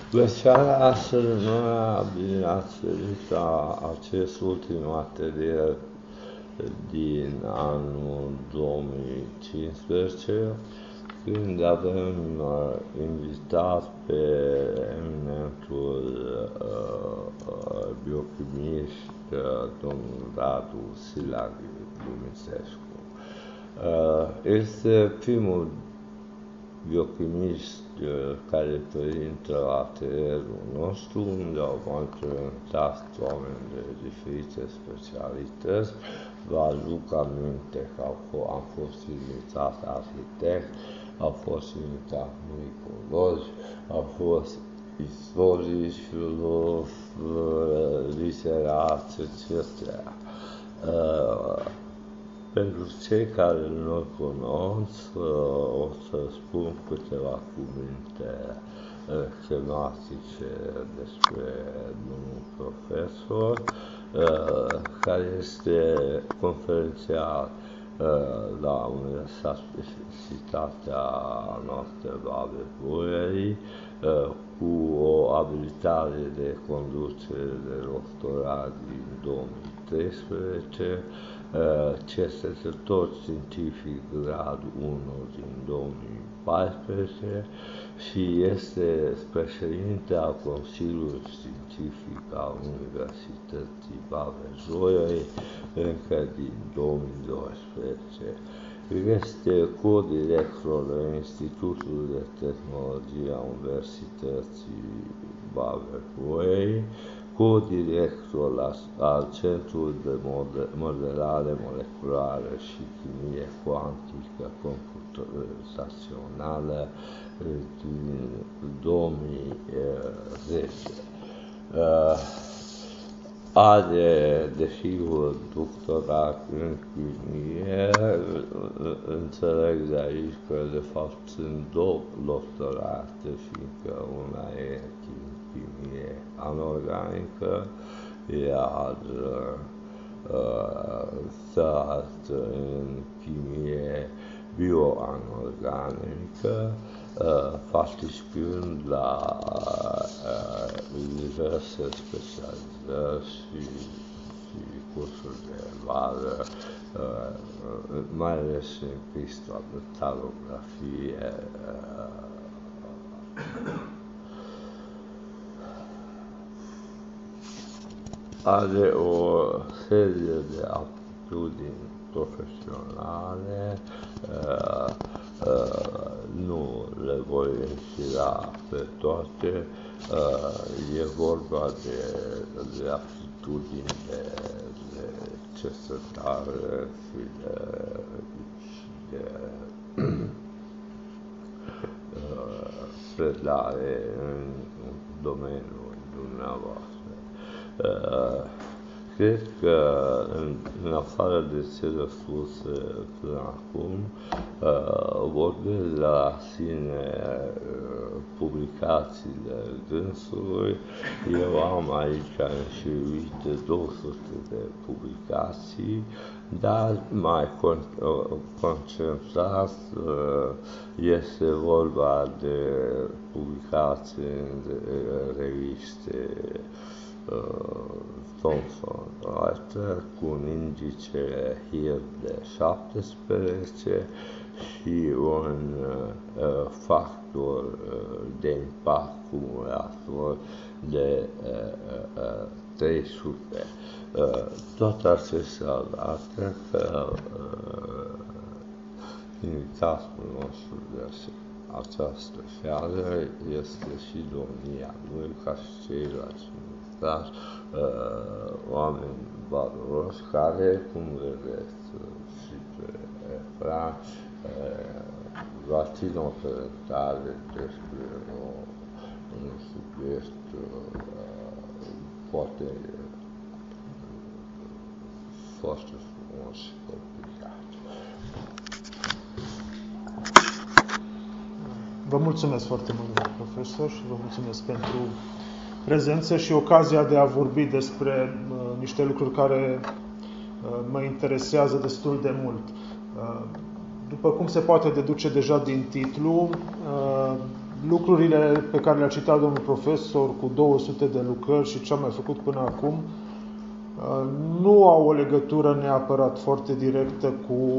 Bună seara, Sărănoa, bine ați venit la acest ultim atelier din anul 2015, când avem invitat pe eminentul biochimist, domnul Radu Silaghi Dumitrescu. Este primul biochimist care prezintă atelierul nostru, unde au mai prezentat oameni de diferite specialități. Vă aduc aminte că am fost invitat arhitect, au fost invitat muzicologi, au fost istorici, filozofi, literați, etc. Pentru cei care nu cunosc, o să spun câteva cuvinte schematice despre domnul profesor, care este conferențiar la Universitatea noastră Babeș-Bolyai, cu o abilitare de conducere de doctorat din 2013, cercetător științific gradul 1 din 2014 și este președinte al Consiliului Științific al Universității Babeș-Bolyai încă din 2012. Este co-director la Institutul de Tehnologie a Universității Babeș-Bolyai, co-director al Centrului de Modelare Moleculară și Chimie Cuantică Computațională din 2010. Are, desigur, doctorat în chimie. Înțeleg de aici că, de fapt, sunt două doctorate, fiindcă una e chimie anorganică, iar cealaltă în chimie bioanorganică, participând la diverse specializări și cursuri de vară, mai ales în cristalografie, are o serie de aptitudini profesionale, nu le voi înșira pe toate, e vorba de aptitudini de cercetare și de predare în domeniul dumneavoastră. Cred că, în afară de cele spuse până acum, vorbesc la sine publicațiile dânsului. Eu am aici înșiruite 200 de publicații, dar mai concentrat este vorba de publicații în reviste Thomson Reuters, cu un indice HIR de 17 și un factor de impact cumulator de 300. Toate acestea arată că invitatul nostru de această seară este și domnia lui, ca și ceilalți invitați, oameni valoroși care, cum vedeți și pe ecran, va ține o prezentare despre un subiect poate foarte frumos și complicat. Vă mulțumesc foarte mult, domnule profesor, și vă mulțumesc pentru prezență și ocazia de a vorbi despre niște lucruri care mă interesează destul de mult. După cum se poate deduce deja din titlu, lucrurile pe care le-a citat domnul profesor cu 200 de lucrări și ce am mai făcut până acum nu au o legătură neapărat foarte directă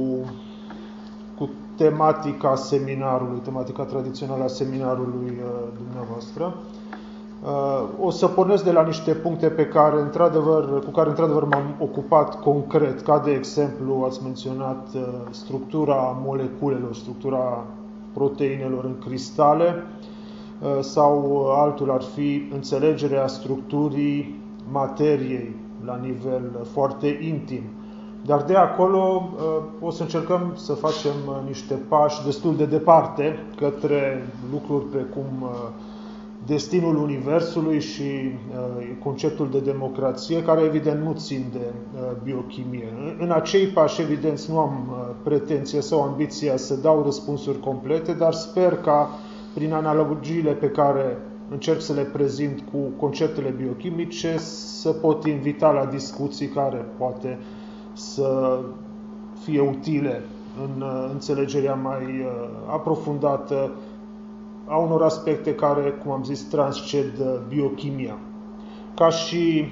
cu tematica seminarului, tematica tradițională a seminarului dumneavoastră. O să pornesc de la niște puncte cu care într-adevăr m-am ocupat concret, ca de exemplu ați menționat structura moleculelor, structura proteinelor în cristale, sau altul ar fi înțelegerea structurii materiei la nivel foarte intim. Dar de acolo o să încercăm să facem niște pași destul de departe către lucruri precum destinul Universului și conceptul de democrație, care evident nu țin de biochimie. În acei pași, evident, nu am pretenție sau ambiția să dau răspunsuri complete, dar sper ca prin analogiile pe care încerc să le prezint cu conceptele biochimice să pot invita la discuții care poate să fie utile în înțelegerea mai aprofundată a unor aspecte care, cum am zis, transced biochimia. Ca și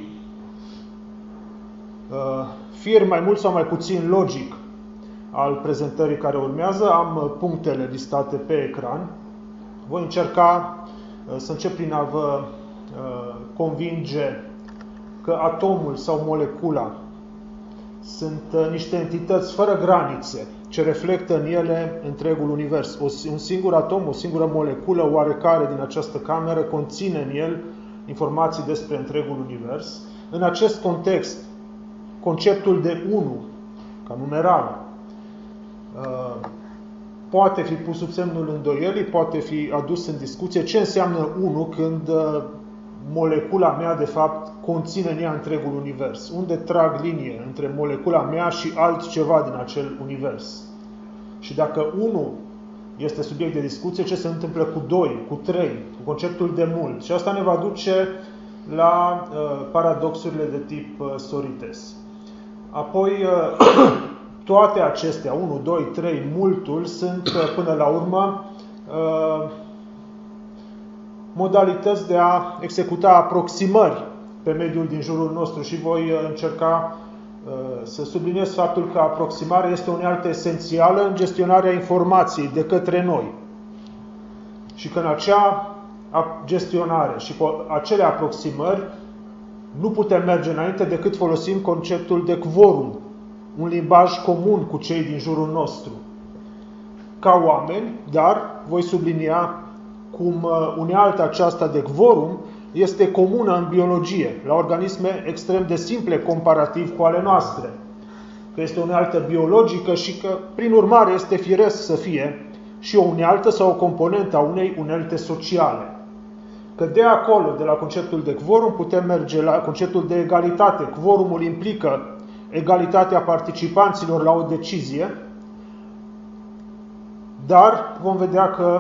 fir mai mult sau mai puțin logic al prezentării care urmează, am punctele listate pe ecran. Voi încerca să încep prin a vă convinge că atomul sau molecula sunt niște entități fără granițe, ce reflectă în ele întregul univers. Un singur atom, o singură moleculă oarecare din această cameră conține în el informații despre întregul univers. În acest context, conceptul de 1, ca numerar, poate fi pus sub semnul îndoielii, poate fi adus în discuție. Ce înseamnă 1 când molecula mea, de fapt, conține în ea întregul univers? Unde trag linie între molecula mea și altceva din acel univers? Și dacă 1 este subiect de discuție, ce se întâmplă cu 2, cu 3, cu conceptul de mult? Și asta ne va duce la paradoxurile de tip Sorites. Apoi, toate acestea, 1, 2, 3, multul, sunt până la urmă modalități de a executa aproximări pe mediul din jurul nostru și voi încerca să subliniez faptul că aproximarea este o unealtă esențială în gestionarea informației de către noi. Și că în acea gestionare și cu acele aproximări nu putem merge înainte decât folosim conceptul de quorum, un limbaj comun cu cei din jurul nostru. Ca oameni, dar voi sublinia cum unealta aceasta de quorum este comună în biologie, la organisme extrem de simple comparativ cu ale noastre. Că este o unealtă biologică și că, prin urmare, este firesc să fie și o unealtă sau o componentă a unei unelte sociale. Că de acolo, de la conceptul de quorum, putem merge la conceptul de egalitate. Quorumul implică egalitatea participanților la o decizie, dar vom vedea că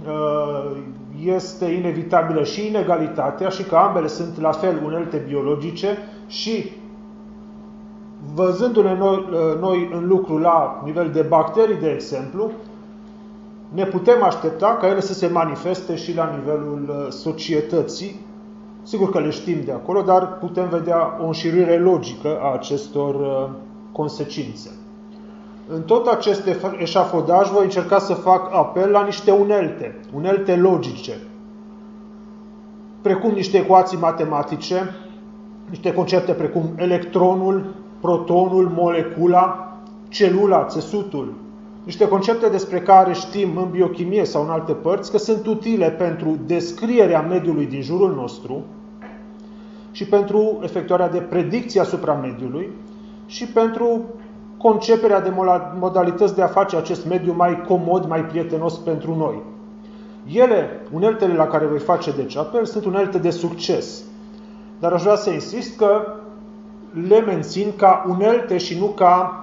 este inevitabilă și inegalitatea și că ambele sunt la fel unelte biologice și văzându-ne noi în lucru la nivel de bacterii, de exemplu, ne putem aștepta ca ele să se manifeste și la nivelul societății. Sigur că le știm de acolo, dar putem vedea o înșiruire logică a acestor consecințe. În tot acest eșafodaj voi încerca să fac apel la niște unelte logice, precum niște ecuații matematice, niște concepte precum electronul, protonul, molecula, celula, țesutul, niște concepte despre care știm în biochimie sau în alte părți că sunt utile pentru descrierea mediului din jurul nostru și pentru efectuarea de predicții asupra mediului și pentru conceperea de modalități de a face acest mediu mai comod, mai prietenos pentru noi. Ele, uneltele la care voi face deci apel, sunt unelte de succes. Dar aș vrea să insist că le mențin ca unelte și nu ca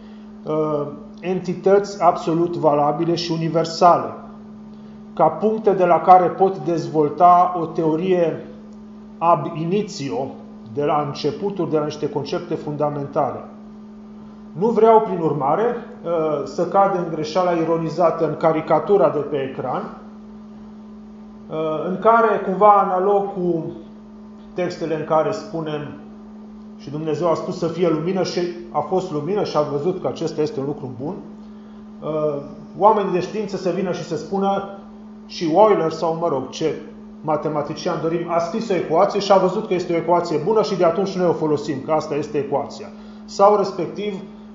entități absolut valabile și universale, ca puncte de la care pot dezvolta o teorie ab initio, de la începuturi, de la niște concepte fundamentale. Nu vreau, prin urmare, să cad în greșeala ironizată în caricatura de pe ecran, în care, cumva analog cu textele în care spunem și Dumnezeu a spus să fie lumină și a fost lumină și a văzut că acesta este un lucru bun, oamenii de știință să vină și să spună și Euler sau, mă rog, ce matematician dorim, a scris o ecuație și a văzut că este o ecuație bună și de atunci noi o folosim, că asta este ecuația. Sau, respectiv,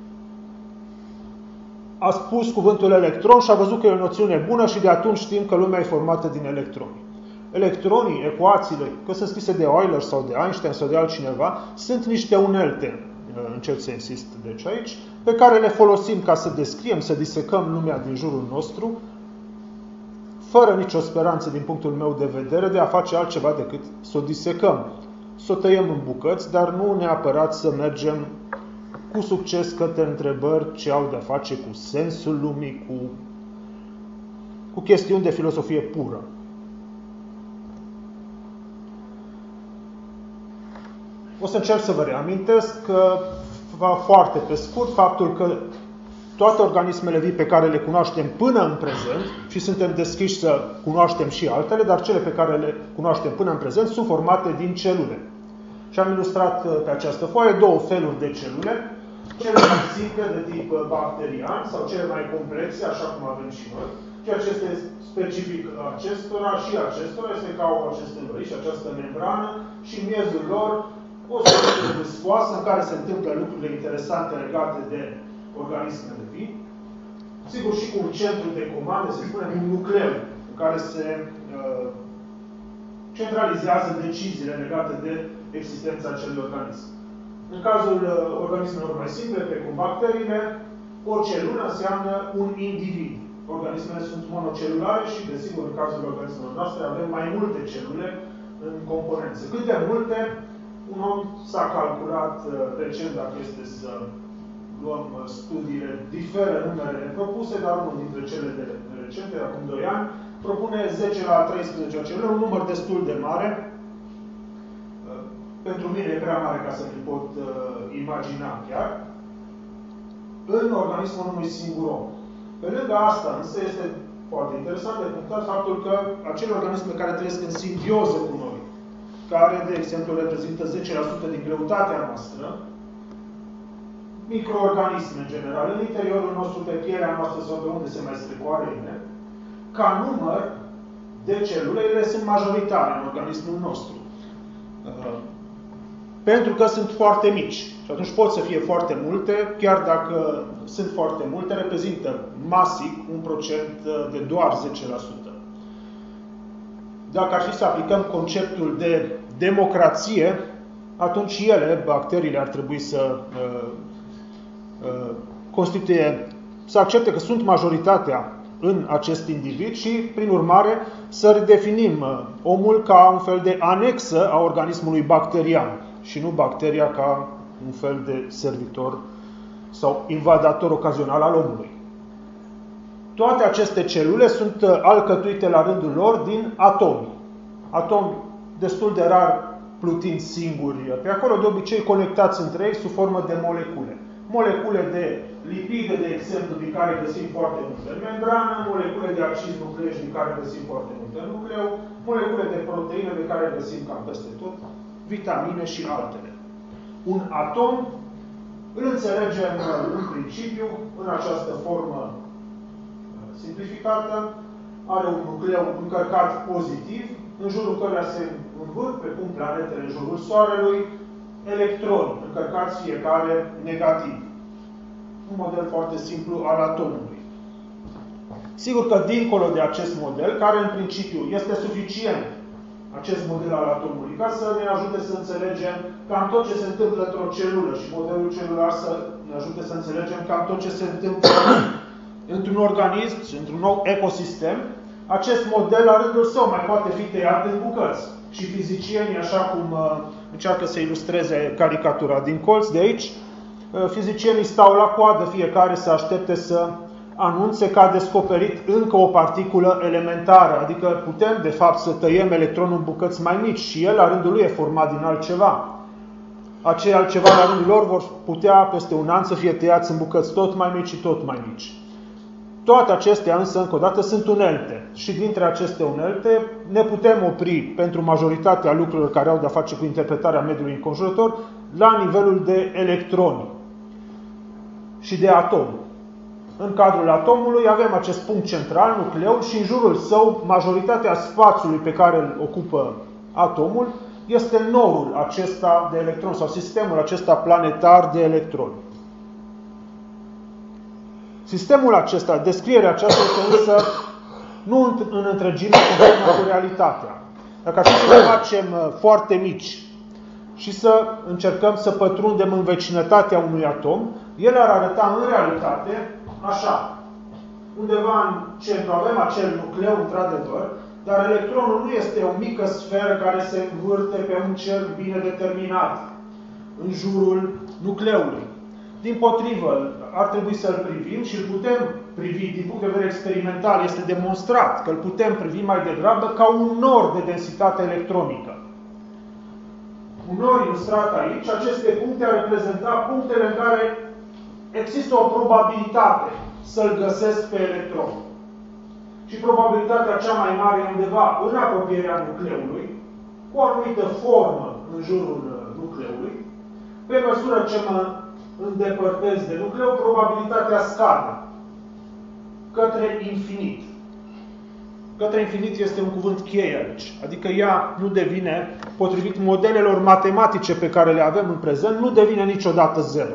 a spus cuvântul electron și a văzut că e o noțiune bună și de atunci știm că lumea e formată din electroni. Electronii, ecuațiile, că sunt scrise de Euler sau de Einstein sau de altcineva, sunt niște unelte, încerc să insist deci aici, pe care le folosim ca să descriem, să disecăm lumea din jurul nostru, fără nicio speranță din punctul meu de vedere de a face altceva decât să o disecăm. Să o tăiem în bucăți, dar nu neapărat să mergem cu succes către întrebări ce au de-a face cu sensul lumii, cu chestiuni de filosofie pură. O să încerc să vă reamintesc foarte pe scurt faptul că toate organismele vii pe care le cunoaștem până în prezent, și suntem deschiși să cunoaștem și altele, dar cele pe care le cunoaștem până în prezent sunt formate din celule. Și am ilustrat pe această foaie două feluri de celule, cele mai simple de tip bacterian sau cele mai complexe, așa cum avem și noi. Ceea ce este specific acestora și acestora este că au aceste lăi și această membrană și în miezul lor o structură viscoasă în care se întâmplă lucrurile interesante legate de organismele vii. Sigur, și cu un centru de comandă, se spune un nucleu în care se centralizează deciziile legate de existența acelui organism. În cazul organismelor mai simple, precum bacteriile, o celulă înseamnă un individ. Organismele sunt monocelulare și, desigur, în cazul organismelor noastre, avem mai multe celule în componențe. Cât de multe? Un om s-a calculat recent, dacă este să luăm studiile, diferă numerele propuse, dar unul dintre cele de recente, acum 2 ani, propune 10 la 13 celule, un număr destul de mare. Pentru mine e prea mare ca să mi pot imagina chiar, în organismul unui singur om. Pe lângă asta, însă, este foarte interesant de punctat faptul că acele organisme care trăiesc în simbioză cu noi, care, de exemplu, reprezintă 10% din greutatea noastră, microorganisme, în general, în interiorul nostru, pe pielea noastră sau pe unde se mai strecoare ele, ca număr de celule, ele sunt majoritare în organismul nostru. Pentru că sunt foarte mici. Și atunci pot să fie foarte multe, chiar dacă sunt foarte multe, reprezintă masic un procent de doar 10%. Dacă ar fi să aplicăm conceptul de democrație, atunci ele, bacteriile, ar trebui să constituie, să accepte că sunt majoritatea în acest individ și, prin urmare, să redefinim omul ca un fel de anexă a organismului bacterian și nu bacteria ca un fel de servitor sau invadator ocazional al omului. Toate aceste celule sunt alcătuite la rândul lor din atomi. Atomi destul de rar plutind singuri pe acolo, de obicei conectați între ei sub formă de molecule. Molecule de lipide, de exemplu, din care găsim foarte multe în membrană, molecule de acizi nucleici din care găsim foarte multe în nucleu, molecule de proteine de care găsim cam peste tot, vitamine și altele. Un atom îl înțelegem în principiu în această formă simplificată, are un nucleu încărcat pozitiv, în jurul căruia se învârt, precum planetele în jurul Soarelui, electroni încărcați fiecare negativ. Un model foarte simplu al atomului. Sigur că dincolo de acest model, care în principiu este suficient, acest model al atomului, ca să ne ajute să înțelegem cam tot ce se întâmplă într-o celulă și modelul celular să ne ajute să înțelegem cam tot ce se întâmplă într-un organism și într-un nou ecosistem, acest model la rândul său mai poate fi tăiat în bucăți. Și fizicienii, așa cum încearcă să ilustreze caricatura din colț de aici, fizicienii stau la coadă fiecare să aștepte să anunțe că a descoperit încă o particulă elementară. Adică putem, de fapt, să tăiem electronul în bucăți mai mici și el, la rândul lui, e format din altceva. Acei altceva, la rândul lor, vor putea, peste un an, să fie tăiați în bucăți tot mai mici și tot mai mici. Toate acestea însă, încă o dată, sunt unelte. Și dintre aceste unelte ne putem opri pentru majoritatea lucrurilor care au de-a face cu interpretarea mediului înconjurător la nivelul de electroni și de atom. În cadrul atomului avem acest punct central, nucleul, și în jurul său majoritatea spațiului pe care îl ocupă atomul este norul acesta de electroni sau sistemul acesta planetar de electroni. Sistemul acesta, descrierea aceasta este însă nu în întregime conformă cu realitatea. Dacă ar fi să le facem foarte mici și să încercăm să pătrundem în vecinătatea unui atom, el ar arăta în realitate așa. Undeva în centru avem acel nucleu, într-adevăr, dar electronul nu este o mică sferă care se învârte pe un cerc bine determinat în jurul nucleului. Dimpotrivă, ar trebui să-l privim și îl putem privi din punct de vedere experimental. Este demonstrat că îl putem privi mai degrabă ca un nor de densitate electronică. Un nor ilustrat aici, aceste puncte ar reprezenta punctele în care există o probabilitate să-l găsesc pe electron. Și probabilitatea cea mai mare e undeva în apropierea nucleului, cu o anumită formă în jurul nucleului. Pe măsură ce mă îndepărtez de nucleu, probabilitatea scade către infinit. Către infinit este un cuvânt cheie aici. Adică ea nu devine, potrivit modelelor matematice pe care le avem în prezent, nu devine niciodată zero.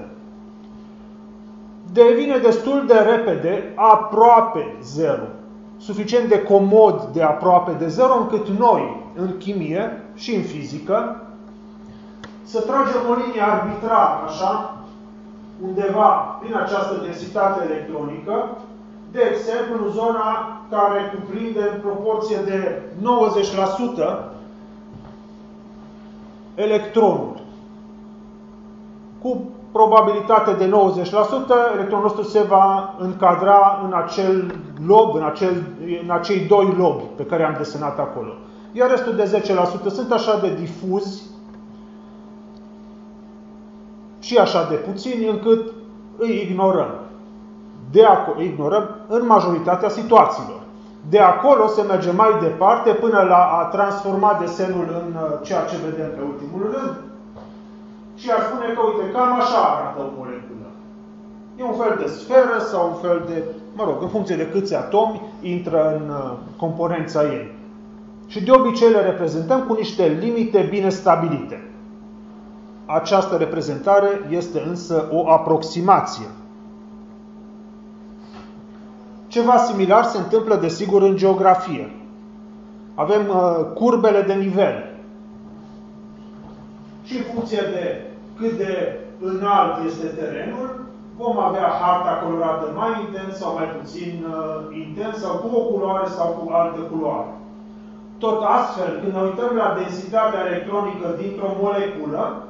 Devine destul de repede aproape zero. Suficient de comod de aproape de zero, încât noi, în chimie și în fizică, să tragem o linie arbitrară, așa, undeva prin această densitate electronică, de exemplu, în zona care cuprinde în proporție de 90% electronul. Cu probabilitate de 90%, electronul nostru se va încadra în acel lob, în acei doi lobi pe care am desenat acolo. Iar restul de 10% sunt așa de difuzi și așa de puțini încât îi ignorăm. Ignorăm în majoritatea situațiilor. De acolo se merge mai departe până la a transforma desenul în ceea ce vedem pe ultimul rând și ar spune că, uite, cam așa arată o moleculă. E un fel de sferă sau un fel de, în funcție de câți atomi intră în componența ei. Și de obicei le reprezentăm cu niște limite bine stabilite. Această reprezentare este însă o aproximație. Ceva similar se întâmplă, desigur, în geografie. Avem curbele de nivel. Și în funcție de cât de înalt este terenul, vom avea harta colorată mai intens sau mai puțin intens, sau cu o culoare sau cu altă culoare. Tot astfel, când ne uităm la densitatea electronică dintr-o moleculă,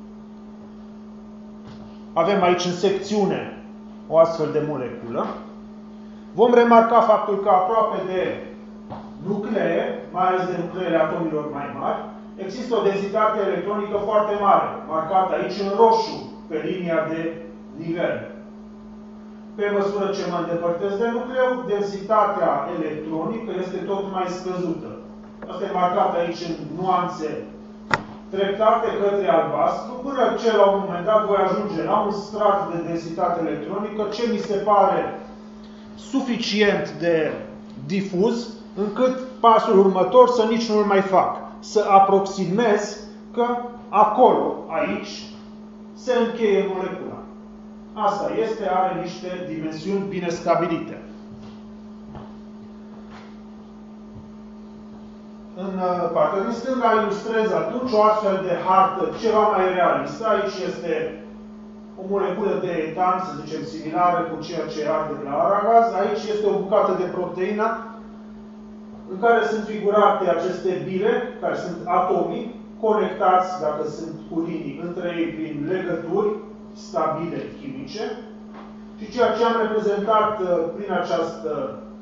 avem aici în secțiune o astfel de moleculă, vom remarca faptul că aproape de nuclee, mai ales de nucleele atomilor mai mari, există o densitate electronică foarte mare, marcată aici în roșu, pe linia de nivel. Pe măsură ce mă îndepărtez de nucleu, densitatea electronică este tot mai scăzută. Asta e marcat aici în nuanțe treptate către albastru, până ce la un moment dat voi ajunge la un strat de densitate electronică ce mi se pare suficient de difuz, încât pasul următor să nici nu-l mai fac. Să aproximez că acolo, aici, se încheie molecula. Asta este, are niște dimensiuni bine stabilite. În partea din stânga ilustrez atunci o astfel de hartă ceva mai realistă. Aici este o moleculă de etan, să zicem, similară cu ceea ce arde la aragaz. Aici este o bucată de proteină în care sunt figurate aceste bile, care sunt atomii, conectați, dacă sunt cu linii, între ei prin legături stabile chimice. Și ceea ce am reprezentat prin această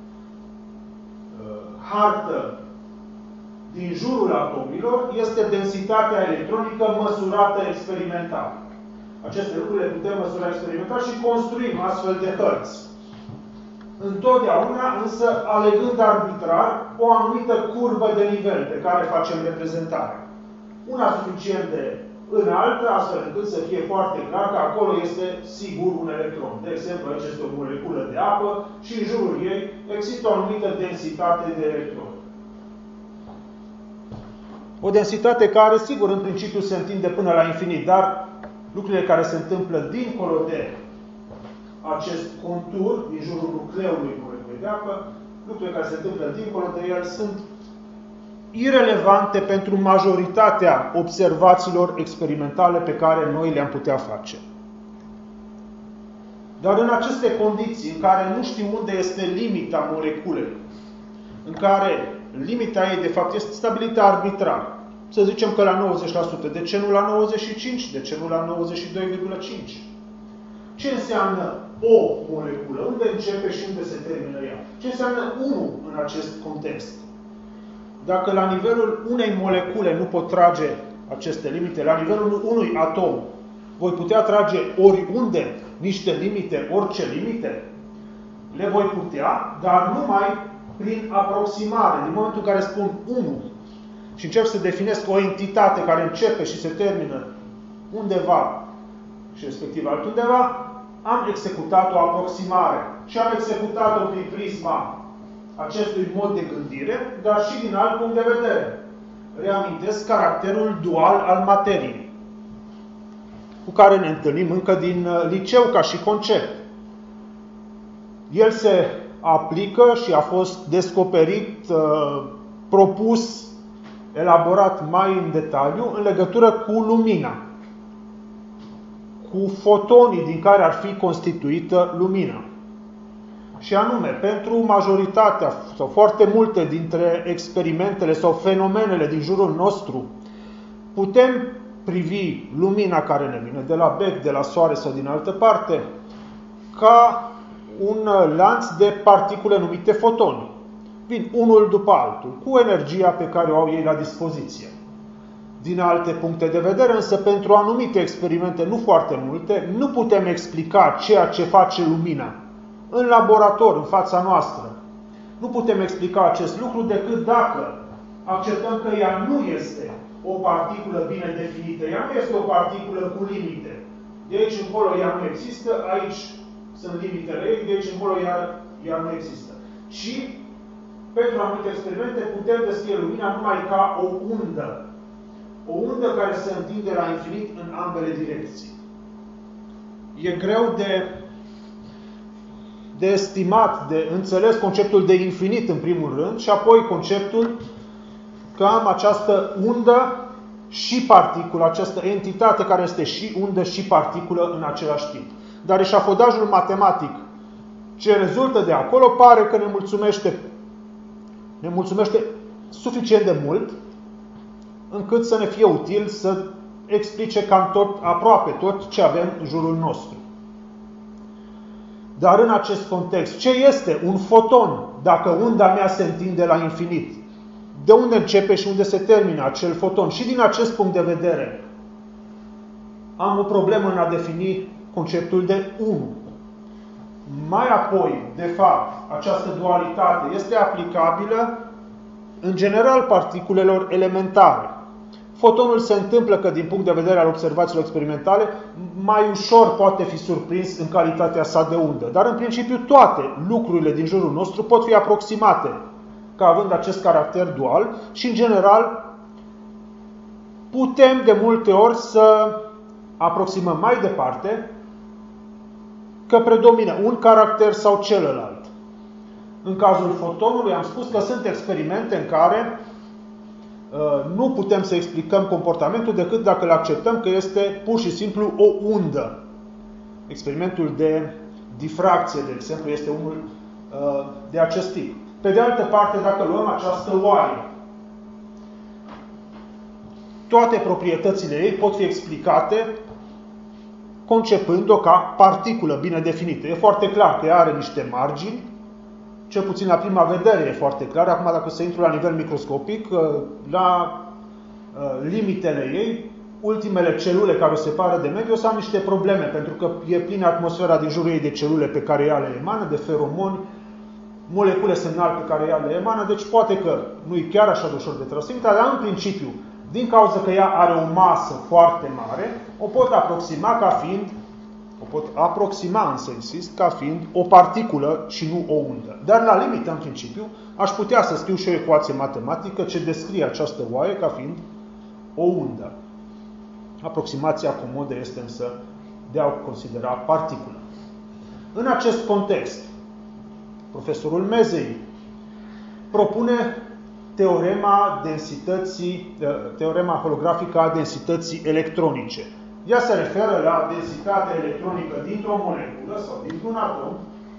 hartă din jurul atomilor este densitatea electronică măsurată experimental. Aceste lucruri le putem măsura experimental și construim astfel de hărți. Întotdeauna, însă, alegând arbitrar o anumită curbă de nivel pe care facem reprezentarea. Una suficient de înaltă, astfel încât să fie foarte clar că acolo este sigur un electron. De exemplu, aici este o moleculă de apă și în jurul ei există o anumită densitate de electroni. O densitate care, sigur, în principiu se întinde până la infinit, dar lucrurile care se întâmplă dincolo de acest contur, din jurul nucleului moleculei de apă, lucrurile care se întâmplă dincolo de el sunt irelevante pentru majoritatea observațiilor experimentale pe care noi le-am putea face. Dar în aceste condiții, în care nu știu unde este limita moleculei, în care limita ei, de fapt, este stabilită arbitrar, să zicem că la 90%, de ce nu la 95%, de ce nu la 92,5%? Ce înseamnă o moleculă? Unde începe și unde se termină ea? Ce înseamnă 1 în acest context? Dacă la nivelul unei molecule nu pot trage aceste limite, la nivelul unui atom voi putea trage oriunde niște limite, orice limite, le voi putea, dar numai prin aproximare. Din momentul în care spun 1 și încerc să definesc o entitate care începe și se termină undeva și respectiv altundeva, am executat o aproximare și am executat-o prin prisma acestui mod de gândire, dar și din alt punct de vedere. Reamintesc caracterul dual al materiei, cu care ne întâlnim încă din liceu ca și concept. El se aplică și a fost descoperit, propus, elaborat mai în detaliu în legătură cu lumina, cu fotonii din care ar fi constituită lumina. Și anume, pentru majoritatea sau foarte multe dintre experimentele sau fenomenele din jurul nostru, putem privi lumina care ne vine de la bec, de la soare sau din altă parte, ca un lanț de particule numite fotoni. Vin unul după altul, cu energia pe care o au ei la dispoziție. Din alte puncte de vedere, însă, pentru anumite experimente, nu foarte multe, nu putem explica ceea ce face lumina în laborator, în fața noastră. Nu putem explica acest lucru decât dacă acceptăm că ea nu este o particulă bine definită. Ea nu este o particulă cu limite. De aici încolo ea nu există, aici sunt limitele ei, de aici încolo ea nu există. Și, pentru anumite experimente, putem descrie lumina numai ca o undă. O undă care se întinde la infinit în ambele direcții. E greu de estimat, de înțeles conceptul de infinit în primul rând și apoi conceptul că am această undă și particulă, această entitate care este și undă și particulă în același timp. Dar eșafodajul matematic ce rezultă de acolo pare că ne mulțumește suficient de mult încât să ne fie util să explice cam tot, aproape tot ce avem în jurul nostru. Dar în acest context, ce este un foton dacă unda mea se întinde la infinit? De unde începe și unde se termină acel foton? Și din acest punct de vedere, am o problemă în a defini conceptul de 1. Mai apoi, de fapt, această dualitate este aplicabilă în general particulelor elementare. Fotonul se întâmplă că, din punct de vedere al observațiilor experimentale, mai ușor poate fi surprins în calitatea sa de undă. Dar, în principiu, toate lucrurile din jurul nostru pot fi aproximate ca având acest caracter dual și, în general, putem de multe ori să aproximăm mai departe că predomină un caracter sau celălalt. În cazul fotonului am spus că sunt experimente în care nu putem să explicăm comportamentul decât dacă îl acceptăm că este pur și simplu o undă. Experimentul de difracție, de exemplu, este unul de acest tip. Pe de altă parte, dacă luăm această oaie, toate proprietățile ei pot fi explicate concepând-o ca particulă bine definită. E foarte clar că ea are niște margini, cel puțin la prima vedere e foarte clar. Acum, dacă se intru la nivel microscopic, la limitele ei, ultimele celule care o separă de mediu o să am niște probleme, pentru că e plină atmosfera din jurul ei de celule pe care ea le emană, de feromoni molecule semnal pe care ea le emană, deci poate că nu e chiar așa de ușor de tras limita, dar în principiu, din cauza că ea are o masă foarte mare, o pot aproxima, însă insist, ca fiind o particulă și nu o undă. Dar la limită, în principiu, aș putea să scriu și o ecuație matematică ce descrie această oaie ca fiind o undă. Aproximația comodă este însă de a o considera particulă. În acest context, profesorul Mezei propune teorema holografică a densității electronice. Ea se referă la densitatea electronică dintr-o moleculă sau dintr-un atom.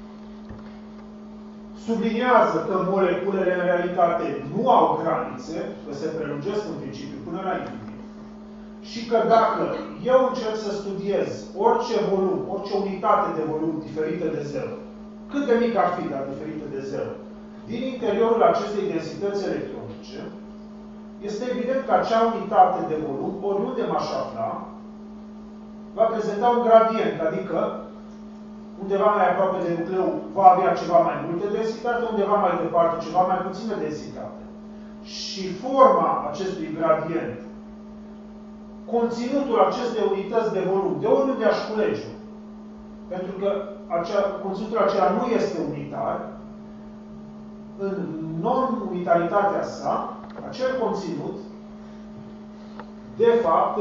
Subliniază că moleculele în realitate nu au granițe, că se prelungesc în principiu până la infinit. Și că dacă eu încerc să studiez orice volum, orice unitate de volum diferită de 0, cât de mic ar fi, dar diferită de 0, din interiorul acestei densități electronice, este evident că acea unitate de volum, oriunde m-aș afla, va prezenta un gradient, adică undeva mai aproape de nucleu va avea ceva mai multă densitate, undeva mai departe ceva mai puțină densitate. Și forma acestui gradient, conținutul acestei unități de volum, de oriunde aș culege, pentru că conținutul acela nu este unitar, în non-unitaritatea sa, acel conținut, de fapt,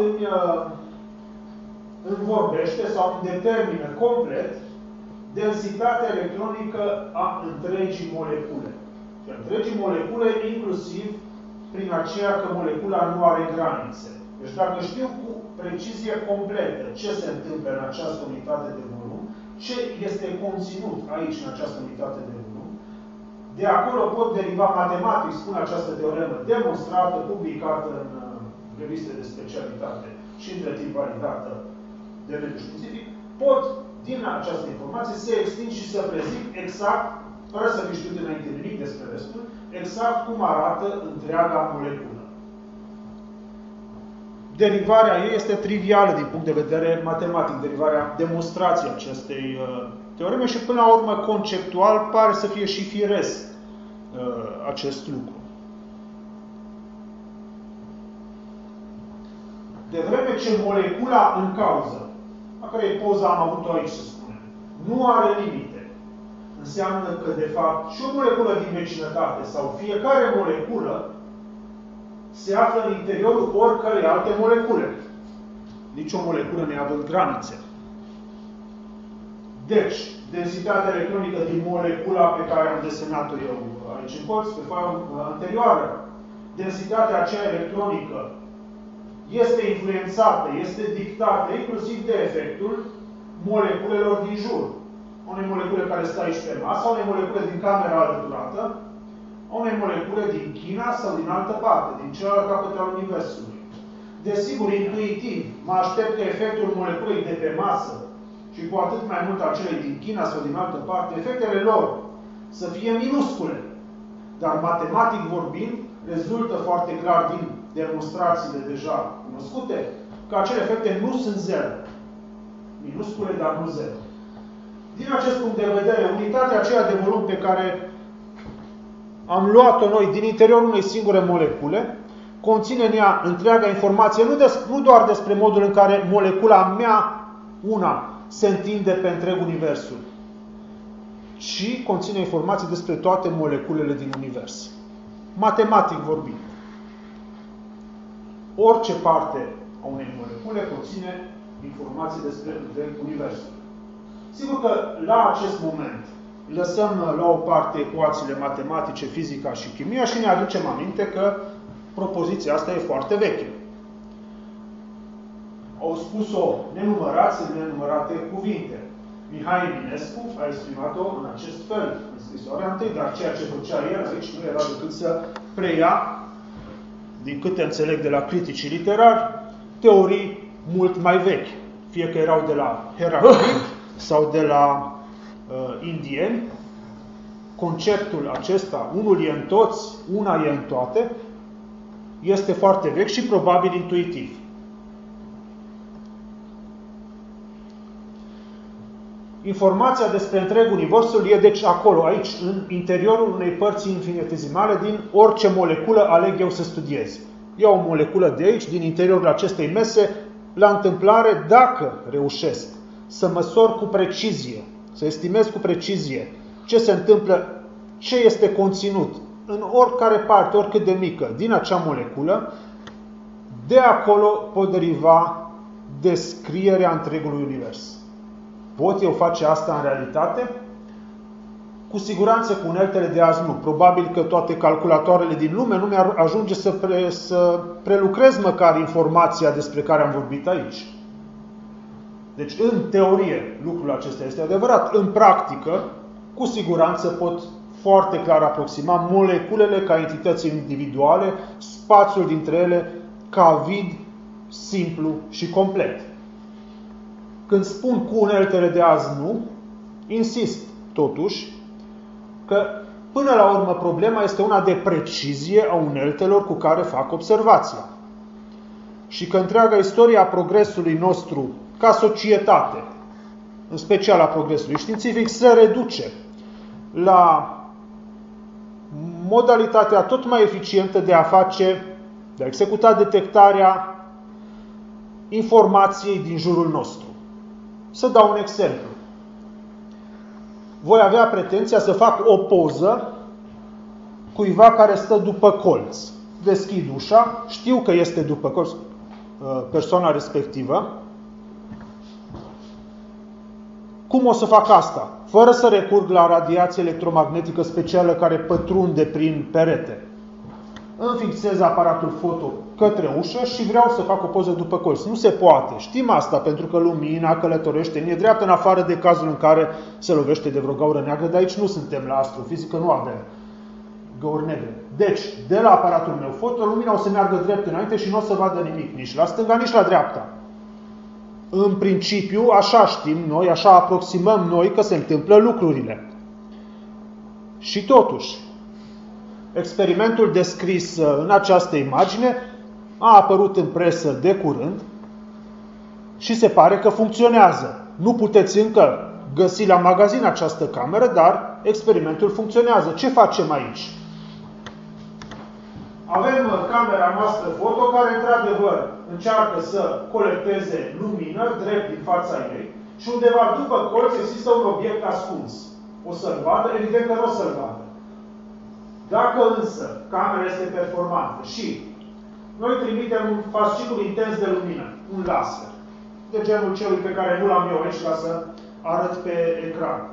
îmi vorbește sau îmi determină complet densitatea electronică a întregii molecule. Și a întregii molecule, inclusiv prin aceea că molecula nu are granițe. Deci dacă știu cu precizie completă ce se întâmplă în această unitate de volum, ce este conținut aici în această unitate de volum, de acolo pot deriva matematic, spune această teoremă, demonstrată, publicată în reviste de specialitate și între timp validată de mediul științific, pot, din această informație, să extind și să prezic exact, fără să fi știut înainte nimic despre restul, exact cum arată întreaga moleculă. Derivarea ei este trivială din punct de vedere matematic, derivarea demonstrației acestei teoreme și, până la urmă, conceptual, pare să fie și firesc acest lucru. De vreme ce molecula în cauză, la care poza am avut-o aici, să spunem, nu are limite, înseamnă că, de fapt, și o moleculă din vecinătate sau fiecare moleculă se află în interiorul oricărei alte molecule. Nici o moleculă neavând granițe. Deci, densitatea electronică din molecula pe care am desenat-o eu aici în colț, pe foaia anterioară, densitatea aceea electronică este influențată, este dictată inclusiv de efectul moleculelor din jur. Unei molecule care stă aici pe masă, unei molecule din camera alăturată, unei molecule din China sau din altă parte, din celălalt capăt al Universului. Desigur, intuitiv, mă aștept că efectul moleculei de pe masă și cu atât mai mult al celei din China sau din altă parte, efectele lor să fie minuscule. Dar matematic vorbind, rezultă foarte clar din demonstrațiile deja cunoscute că acele efecte nu sunt zero. Minuscule, dar nu zero. Din acest punct de vedere, unitatea aceea de volum pe care am luat-o noi din interiorul unei singure molecule, conține în ea întreaga informație, nu doar despre modul în care molecula mea, una, se întinde pe întreg Universul, ci conține informații despre toate moleculele din Univers. Matematic vorbind. Orice parte a unei molecule conține informații despre întreg Universul. Sigur că la acest moment lăsăm la o parte ecuațiile matematice, fizica și chimia și ne aducem aminte că propoziția asta e foarte veche. Au spus-o nenumărați în nenumărate cuvinte. Mihai Eminescu a exprimat-o în acest fel, în scrisoarea întâi, dar ceea ce făcea el aici nu era decât să preia, din câte înțeleg de la criticii literari, teorii mult mai vechi. Fie că erau de la Heraclit sau de la indieni, conceptul acesta, unul e în toți, una e în toate, este foarte vechi și probabil intuitiv. informația despre întreg universul e deci acolo, aici, în interiorul unei părți infinitesimale din orice moleculă aleg eu să studiez. Iau o moleculă de aici, din interiorul acestei mese, la întâmplare, dacă reușesc să măsor cu precizie, să estimez cu precizie ce se întâmplă, ce este conținut în oricare parte, oricât de mică, din acea moleculă, de acolo pot deriva descrierea întregului univers. Pot eu face asta în realitate? Cu siguranță cu uneltele de azi nu. Probabil că toate calculatoarele din lume nu mi-ar ajunge să prelucrez măcar informația despre care am vorbit aici. Deci, în teorie, lucrul acesta este adevărat. În practică, cu siguranță pot foarte clar aproxima moleculele ca entități individuale, spațiul dintre ele ca vid, simplu și complet. Când spun cu uneltele de azi nu, insist totuși că până la urmă problema este una de precizie a uneltelor cu care fac observația. Și că întreaga istorie a progresului nostru ca societate, în special a progresului științific, se reduce la modalitatea tot mai eficientă de a executa detectarea informației din jurul nostru. Să dau un exemplu. Voi avea pretenția să fac o poză cuiva care stă după colț. Deschid ușa, știu că este după colț persoana respectivă. Cum o să fac asta? Fără să recurg la radiație electromagnetică specială care pătrunde prin perete. Îmi fixez aparatul foto către ușă și vreau să fac o poză după colț. Nu se poate. Știm asta pentru că lumina călătorește în dreaptă, în afară de cazul în care se lovește de vreo gaură neagră, dar aici nu suntem la astrofizică, nu avem găuri negre. Deci, de la aparatul meu foto, lumina o să meargă drept înainte și nu o să vadă nimic, nici la stânga, nici la dreapta. În principiu, așa știm noi, așa aproximăm noi că se întâmplă lucrurile. Și totuși, experimentul descris în această imagine a apărut în presă de curând și se pare că funcționează. Nu puteți încă găsi la magazin această cameră, dar experimentul funcționează. Ce facem aici? Avem camera noastră foto care, într-adevăr, încearcă să colecteze lumină drept din fața ei și undeva după colț există un obiect ascuns. O să-l vadă? Evident că nu o să-l vadă. Dacă însă camera este performantă și noi trimitem un fascicul intens de lumină, un laser, de genul celui pe care nu l-am eu aici ca să arăt pe ecran,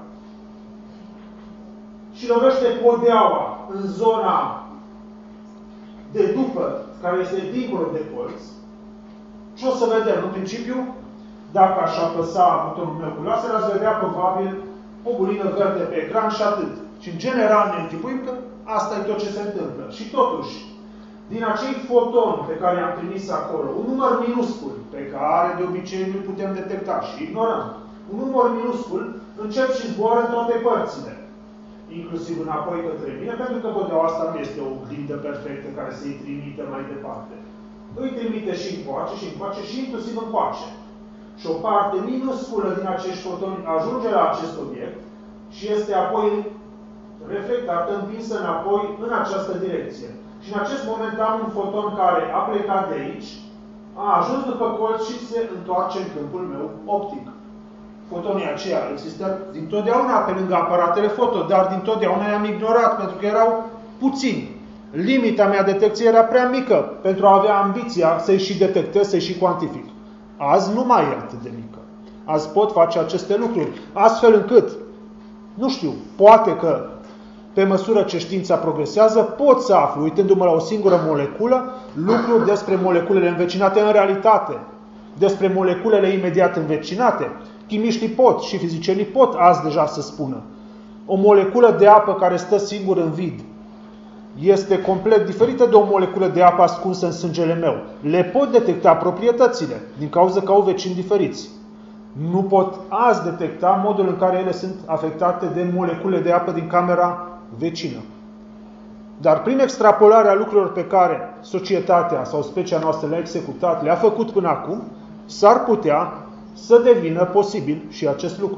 și lovește podeaua în zona de după, care este dincolo de colț, și o să vedem, în principiu, dacă aș apăsa butonul meu cu laser, ați vedea probabil o bulină verde pe ecran și atât. Și în general ne închipuim că asta e tot ce se întâmplă. Și totuși, din acei fotoni pe care i-am trimis acolo, un număr minuscul, pe care de obicei nu putem detecta și ignorăm, un număr minuscul încep și zboară în toate părțile, inclusiv înapoi către mine, pentru că podeaua asta nu este o oglindă perfectă care să-i trimite mai departe. Îi trimite și încoace și inclusiv încoace. Și o parte minusculă din acești fotoni ajunge la acest obiect și este apoi reflectată, împinsă înapoi în această direcție. Și în acest moment am un foton care a plecat de aici, a ajuns după colț și se întoarce în câmpul meu optic. Fotonii aceia există dintotdeauna pe lângă aparatele foto, dar dintotdeauna i-am ignorat pentru că erau puțini. Limita mea detecție era prea mică pentru a avea ambiția să-i și detectez, să-i și cuantific. Azi nu mai e atât de mică. Azi pot face aceste lucruri, astfel încât, nu știu, poate că pe măsură ce știința progresează, pot să aflu, uitându-mă la o singură moleculă, lucruri despre moleculele învecinate în realitate, despre moleculele imediat învecinate. Chimiștii pot și fizicienii pot azi deja să spună. O moleculă de apă care stă singură în vid este complet diferită de o moleculă de apă ascunsă în sângele meu. Le pot detecta proprietățile, din cauza că au vecini diferiți. Nu pot azi detecta modul în care ele sunt afectate de molecule de apă din camera vecină. Dar prin extrapolarea lucrurilor pe care societatea sau specia noastră le-a executat, le-a făcut până acum, s-ar putea să devină posibil și acest lucru.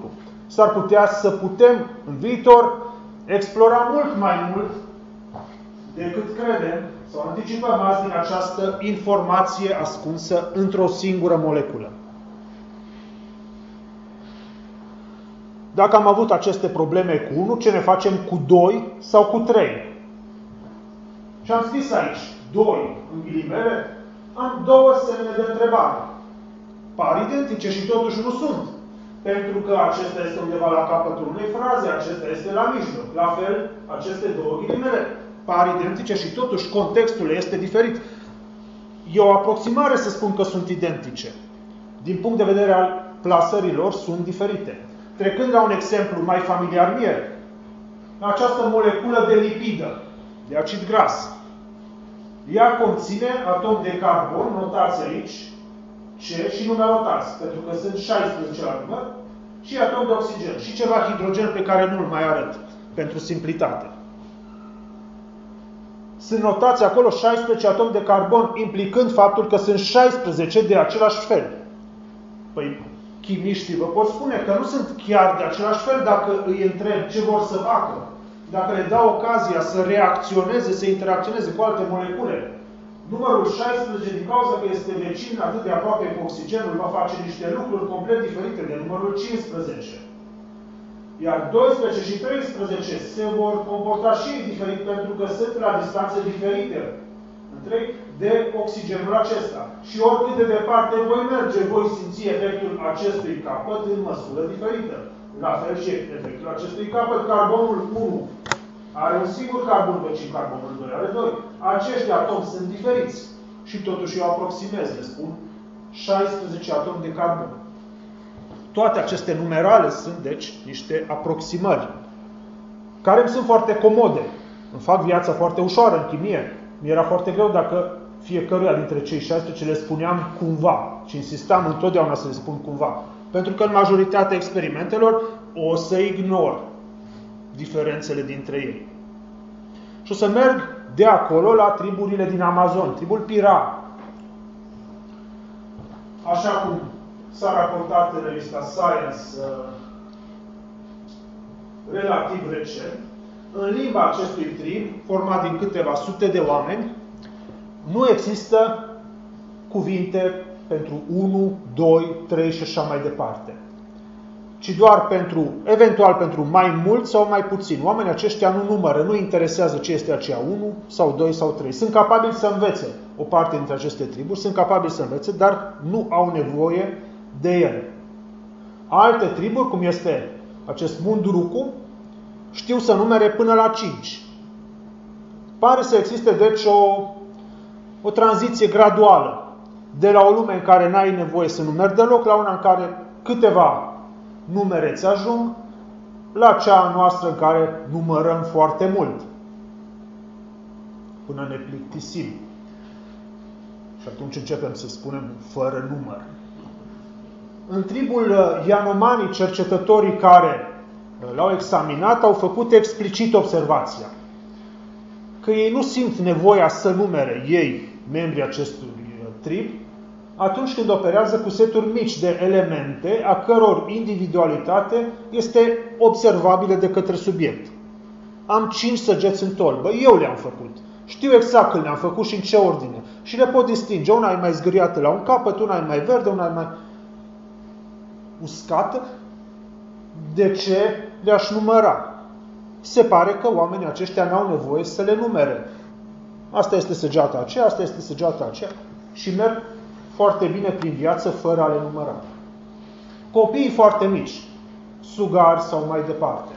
S-ar putea să putem în viitor explora mult mai mult decât credem sau anticipăm azi din această informație ascunsă într-o singură moleculă. Dacă am avut aceste probleme cu 1, ce ne facem cu 2 sau cu 3? Și am scris aici, 2, în ghilimele, am două semne de întrebare. Par identice și totuși nu sunt. Pentru că acesta este undeva la capătul unei fraze, acesta este la mijloc. La fel, aceste două ghilimele par identice și totuși contextul este diferit. E o aproximare să spun că sunt identice. Din punct de vedere al plasărilor, sunt diferite. Trecând la un exemplu mai familiar mie, această moleculă de lipidă, de acid gras, ea conține atom de carbon, notați aici, C și numerotați, pentru că sunt 16 la număr, și atom de oxigen și ceva hidrogen pe care nu-l mai arăt, pentru simplitate. Sunt notați acolo 16 atomi de carbon, implicând faptul că sunt 16 de același fel. Păi, chimiștii vă pot spune că nu sunt chiar de același fel dacă îi întreb ce vor să facă. Dacă le dau ocazia să reacționeze, să interacționeze cu alte molecule. Numărul 16, din cauza că este vecin atât de aproape cu oxigenul, va face niște lucruri complet diferite de numărul 15. Iar 12 și 13 se vor comporta și diferit pentru că sunt la distanțe diferite de oxigenul acesta. Și oricât de departe voi merge, voi simți efectul acestui capăt în măsură diferită. La fel și efectul acestui capăt, carbonul 1 are un singur carbon vecin, carbonul 2 are 2. Acești atomi sunt diferiți. Și totuși eu aproximez, le spun, 16 atomi de carbon. Toate aceste numerale sunt, deci, niște aproximări, care îmi sunt foarte comode. Îmi fac viața foarte ușoară în chimie. Mi-era foarte greu dacă fiecăruia dintre cei 16 le spuneam cumva. Și insistam întotdeauna să le spun cumva. Pentru că în majoritatea experimentelor o să ignor diferențele dintre ei. Și o să merg de acolo la triburile din Amazon. Tribul Pira. Așa cum s-a raportat în revista Science relativ recent, în limba acestui trib, format din câteva sute de oameni, nu există cuvinte pentru 1, 2, 3 și așa mai departe. Ci doar eventual pentru mai mult sau mai puțin. Oamenii aceștia nu numără, nu interesează ce este aceea 1 sau 2 sau 3. Sunt capabili să învețe o parte dintre aceste triburi, sunt capabili să învețe, dar nu au nevoie de ele. Alte triburi, cum este acest Munduruku, știu să numere până la 5. Pare să existe, deci, o tranziție graduală de la o lume în care n-ai nevoie să numeri deloc, la una în care câteva numere îți ajung, la cea noastră în care numărăm foarte mult, până ne plictisim. Și atunci începem să spunem fără număr. În tribul Yanomami, cercetătorii care l-au examinat au făcut explicit observația că ei nu simt nevoia să numere ei, membrii acestui trib, atunci când operează cu seturi mici de elemente, a căror individualitate este observabilă de către subiect. Am 5 săgeți în tolbă, eu le-am făcut. Știu exact când le-am făcut și în ce ordine. Și le pot distinge. Una e mai zgâriată la un capăt, una e mai verde, una e mai uscată. De ce le-aș număra? Se pare că oamenii aceștia n-au nevoie să le numere. Asta este săgeata aceea, asta este săgeata aceea. Și merg foarte bine prin viață fără a le număra. Copiii foarte mici, sugari sau mai departe.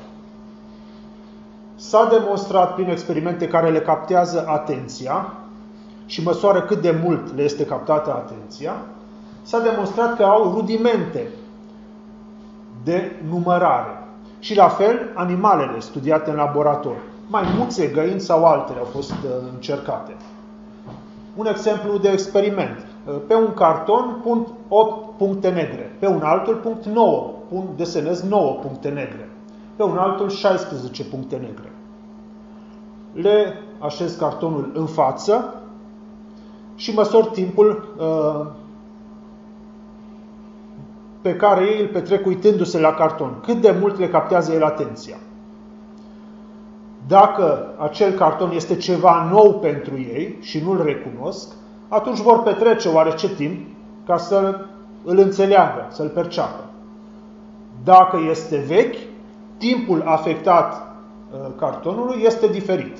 S-a demonstrat prin experimente care le captează atenția și măsoară cât de mult le este captată atenția, s-a demonstrat că au rudimente de numărare. Și la fel, animalele studiate în laborator. Maimuțe, găini sau altele au fost încercate. Un exemplu de experiment. Pe un carton pun 8 puncte negre. Pe un altul punct 9. Desenez 9 puncte negre. Pe un altul 16 puncte negre. Le așez cartonul în față și măsor timpul pe care ei îl petrec uitându-se la carton. Cât de mult le captează el atenția. Dacă acel carton este ceva nou pentru ei și nu-l recunosc, atunci vor petrece oarece timp ca să îl înțeleagă, să-l perceapă. Dacă este vechi, timpul afectat cartonului este diferit.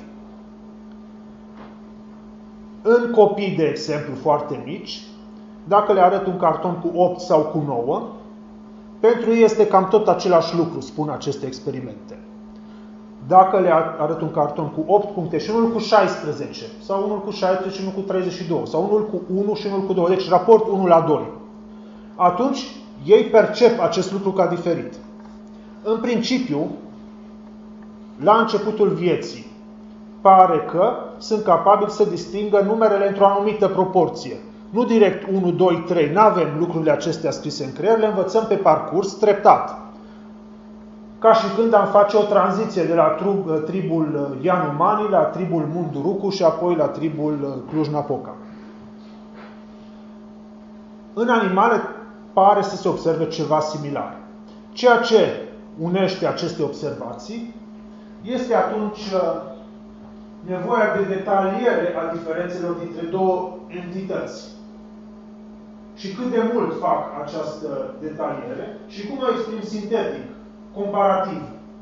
În copii, de exemplu, foarte mici, dacă le arăt un carton cu 8 sau cu 9, pentru ei este cam tot același lucru, spun aceste experimente. Dacă le arăt un carton cu 8 puncte și unul cu 16, sau unul cu 16 și unul cu 32, sau unul cu 1 și unul cu 2, deci raport 1 la 2, atunci ei percep acest lucru ca diferit. În principiu, la începutul vieții, pare că sunt capabili să distingă numerele într-o anumită proporție. Nu direct 1, 2, 3, nu avem lucrurile acestea scrise în creier, le învățăm pe parcurs, treptat. Ca și când am face o tranziție de la tribul Yanomami la tribul Munduruku și apoi la tribul Cluj-Napoca. În animale pare să se observe ceva similar. Ceea ce unește aceste observații este atunci nevoia de detaliere a diferențelor dintre două entități. Și cât de mult fac această detaliere și cum o exprim sintetic, comparativ.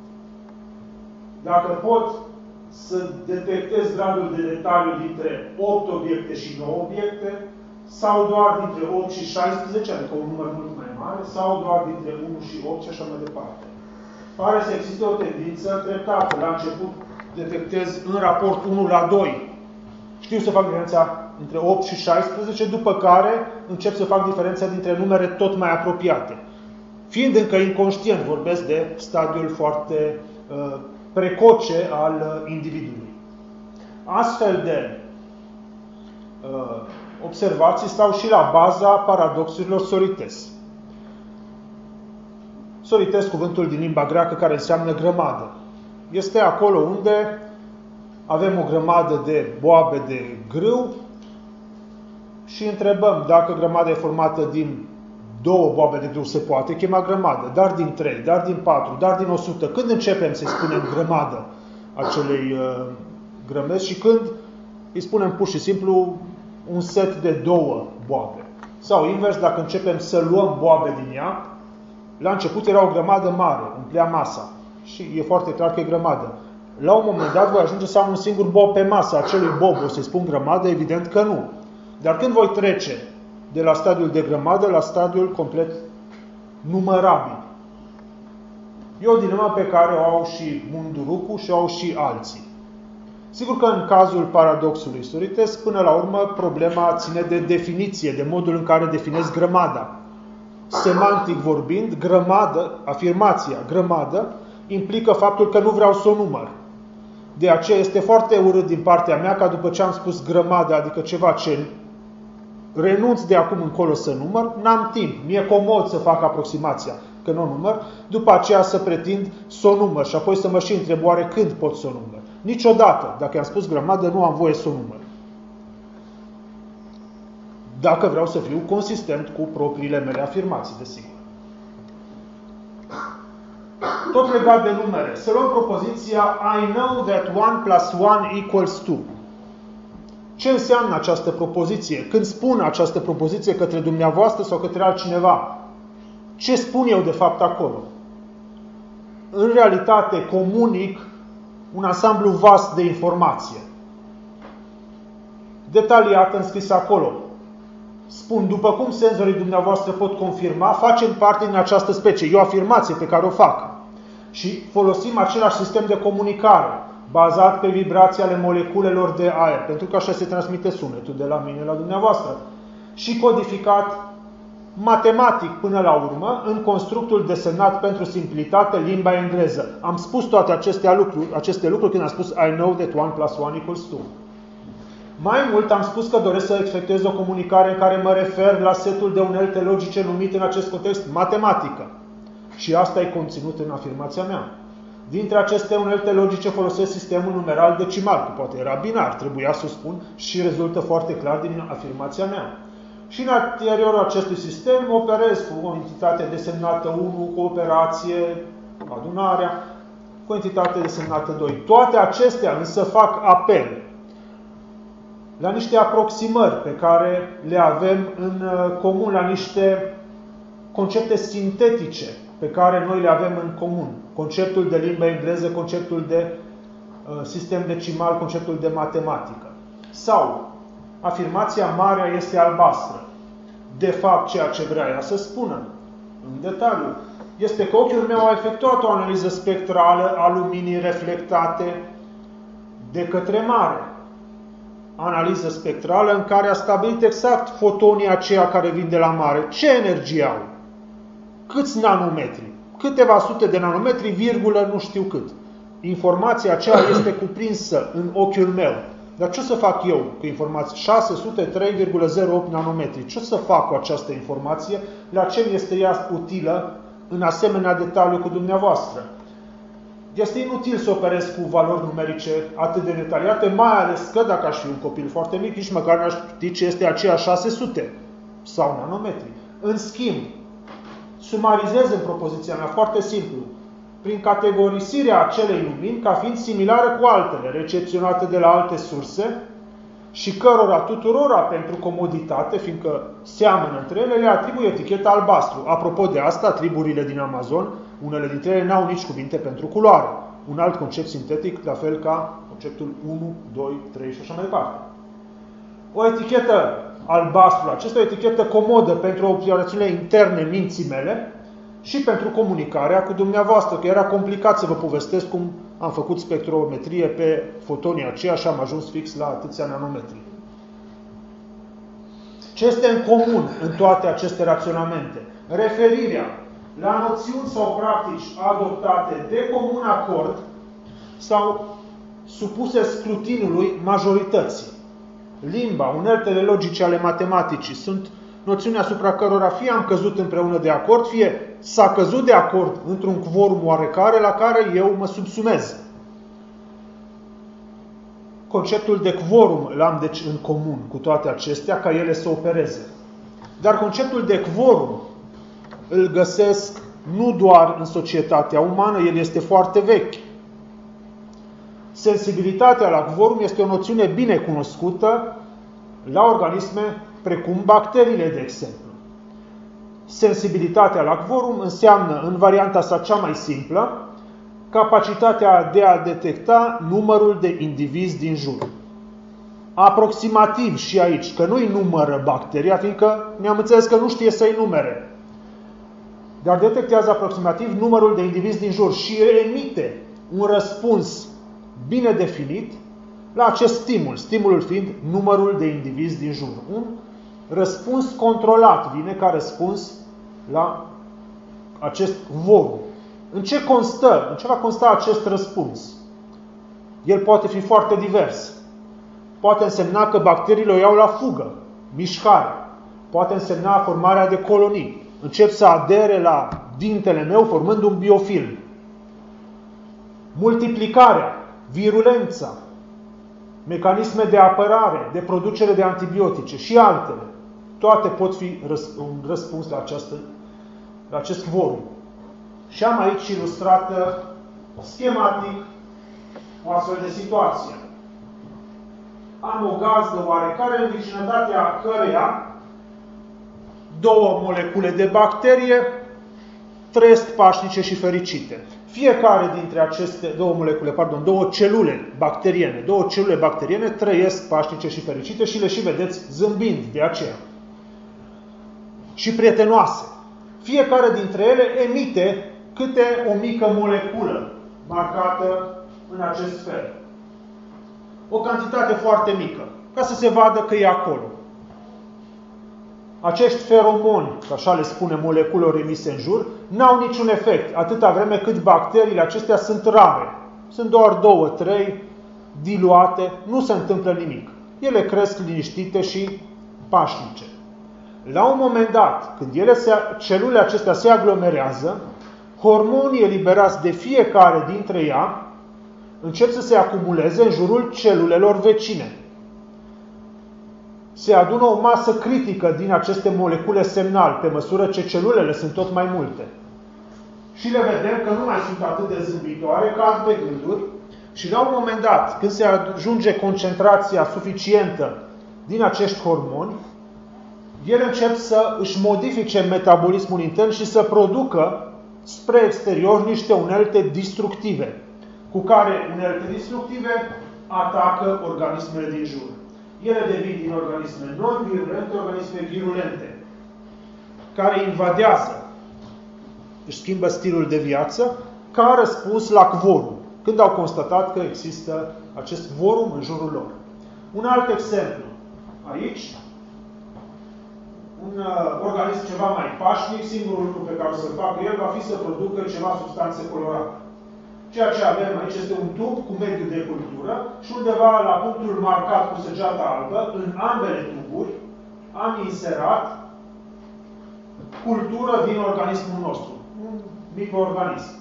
Dacă pot să detectez gradul de detaliu dintre 8 obiecte și 9 obiecte, sau doar dintre 8 și 16, adică un număr mult mai mare, sau doar dintre 1 și 8 și așa mai departe. Pare să existe o tendință treptată. La început detectez în raport 1 la 2. Știu să fac diferența între 8 și 16, după care încep să fac diferența dintre numere tot mai apropiate. Fiind încă inconștient, vorbesc de stadiul foarte precoce al individului. Astfel de observații stau și la baza paradoxurilor Sorites. Sorites, cuvântul din limba greacă care înseamnă grămadă. Este acolo unde avem o grămadă de boabe de grâu și întrebăm dacă grămada e formată din 2 boabe de grâu, se poate chema grămadă, dar din 3, dar din 4, dar din 100. Când începem să-i spunem grămadă acelei grămezi și când îi spunem pur și simplu un set de 2 boabe. Sau invers, dacă începem să luăm boabe din ea, la început era o grămadă mare, umplea masa. Și e foarte clar că e grămadă. La un moment dat voi ajunge să am un singur bob pe masă. Acelui bob o să-i spun grămadă? Evident că nu. Dar când voi trece de la stadiul de grămadă la stadiul complet numărabil. E o dilemă pe care o au și Munduruku și o au și alții. Sigur că în cazul paradoxului Sorites, până la urmă, problema ține de definiție, de modul în care definezi grămada. Semantic vorbind, grămadă, afirmația grămadă, implică faptul că nu vreau să o număr. De aceea este foarte urât din partea mea ca după ce am spus grămadă, adică ceva ce renunț de acum încolo să număr, n-am timp. Mi-e comod să fac aproximația, că nu o număr, după aceea să pretind să o număr și apoi să mă și întreb oare când pot să o număr. Niciodată, dacă am spus grămadă, nu am voie să o număr. Dacă vreau să fiu consistent cu propriile mele afirmații, desigur. Tot legat de numere. Să luăm propoziția I know that 1 plus 1 equals 2. Ce înseamnă această propoziție? Când spun această propoziție către dumneavoastră sau către altcineva, ce spun eu de fapt acolo? În realitate comunic un ansamblu vast de informație. Detaliată înscris acolo. Spun, după cum senzorii dumneavoastră pot confirma, facem parte din această specie. E o afirmație pe care o fac. Și folosim același sistem de comunicare, bazat pe vibrații ale moleculelor de aer, pentru că așa se transmite sunetul de la mine la dumneavoastră. Și codificat matematic până la urmă, în constructul desemnat pentru simplitate, limba engleză. Am spus toate aceste lucruri când am spus I know that 1 plus 1 equals 2. Mai mult am spus că doresc să efectuez o comunicare în care mă refer la setul de unelte logice numit în acest context matematică. Și asta e conținut în afirmația mea. Dintre aceste unelte logice folosesc sistemul numeral decimal, că poate era binar, trebuia să o spun și rezultă foarte clar din afirmația mea. Și în interiorul acestui sistem operez cu o entitate desemnată 1, cu operație, adunarea, cu o entitate desemnată 2. Toate acestea însă fac apel la niște aproximări pe care le avem în comun, la niște concepte sintetice pe care noi le avem în comun. Conceptul de limbă engleză, conceptul de sistem decimal, conceptul de matematică. Sau afirmația marea este albastră. De fapt, ceea ce vrea ea să spună, în detaliu, este că ochiul meu a efectuat o analiză spectrală a luminii reflectate de către mare. Analiză spectrală în care a stabilit exact fotonii aceia care vin de la mare. Ce energie au? Câți nanometri? Câteva sute de nanometri, virgulă, nu știu cât. Informația aceea este cuprinsă în ochiul meu. Dar ce o să fac eu cu informația? 603,08 nanometri. Ce o să fac cu această informație? La ce mi este ea utilă în asemenea detaliu cu dumneavoastră? Este inutil să operez cu valori numerice atât de detaliate, mai ales că dacă aș fi un copil foarte mic, nici măcar n-aș ști ce este aceea 600 sau nanometri. În schimb, sumarizez în propoziția mea foarte simplu, prin categorisirea acelei lumini ca fiind similară cu altele, recepționate de la alte surse și cărora tuturora pentru comoditate, fiindcă seamănă între ele, le atribuie eticheta albastru. Apropo de asta, triburile din Amazon, unele dintre ele n-au nici cuvinte pentru culoare. Un alt concept sintetic, la fel ca conceptul 1, 2, 3 și așa mai departe. O etichetă albastru, aceasta e o etichetă comodă pentru operațiunile interne minții mele și pentru comunicarea cu dumneavoastră, că era complicat să vă povestesc cum am făcut spectrometrie pe fotonii aceia și am ajuns fix la atâția nanometri. Ce este în comun în toate aceste raționamente? Referirea la noțiuni sau practici adoptate de comun acord sau supuse scrutinului majorității. Limba, uneltele logice ale matematicii sunt noțiuni asupra cărora fie am căzut împreună de acord, fie s-a căzut de acord într-un quorum oarecare la care eu mă subsumez. Conceptul de quorum l-am deci în comun cu toate acestea, ca ele să opereze. Dar conceptul de quorum îl găsesc nu doar în societatea umană, el este foarte vechi. Sensibilitatea la quorum este o noțiune bine cunoscută la organisme precum bacteriile, de exemplu. Sensibilitatea la quorum înseamnă, în varianta sa cea mai simplă, capacitatea de a detecta numărul de indivizi din jur. Aproximativ și aici, că nu-i numără bacteria, fiindcă ne-am înțeles că nu știe să-i numere. Dar detectează aproximativ numărul de indivizi din jur și emite un răspuns bine definit la acest stimul, stimulul fiind numărul de indivizi din jur. Un răspuns controlat vine ca răspuns la acest quorum. În ce constă? În ce va consta acest răspuns? El poate fi foarte divers. Poate însemna că bacteriile o iau la fugă, mișcare. Poate însemna formarea de colonii. Încep să adere la dintele meu formând un biofilm. Multiplicarea, virulența, mecanisme de apărare, de producere de antibiotice și altele. Toate pot fi un răspuns la acest quorum. Și am aici ilustrată schematic o astfel de situație. Am o gazdă oarecare în vecinătatea căreia două molecule de bacterie trăiesc pașnice și fericite. Fiecare dintre aceste două celule bacteriene trăiesc pașnice și fericite și le și vedeți zâmbind de aceea. Și prietenoase. Fiecare dintre ele emite câte o mică moleculă marcată în acest fel. O cantitate foarte mică, ca să se vadă că e acolo. Acești feromoni, așa le spune moleculelor emise în jur, n-au niciun efect, atâta vreme cât bacteriile acestea sunt rare. Sunt doar 2-3 diluate, nu se întâmplă nimic. Ele cresc liniștite și pașnice. La un moment dat, când celulele acestea se aglomerează, hormonii eliberați de fiecare dintre ea încep să se acumuleze în jurul celulelor vecine. se adună o masă critică din aceste molecule semnal, pe măsură ce celulele sunt tot mai multe. Și le vedem că nu mai sunt atât de zâmbitoare, cad pe gânduri și la un moment dat, când se ajunge concentrația suficientă din acești hormoni, ele încep să își modifice metabolismul intern și să producă spre exterior niște unelte destructive, cu care unelte destructive atacă organismele din jur. Ele devin din organisme non-virulente, organisme virulente, care invadează, își schimbă stilul de viață, ca răspuns la quorum, când au constatat că există acest quorum în jurul lor. Un alt exemplu. Aici, un organism ceva mai pașnic, singurul lucru pe care o să-l facă el va fi să producă ceva substanțe colorate. Ceea ce avem aici este un tub cu mediu de cultură și undeva la punctul marcat cu săgeata albă, în ambele tuburi, am inserat cultură din organismul nostru. Un microorganism.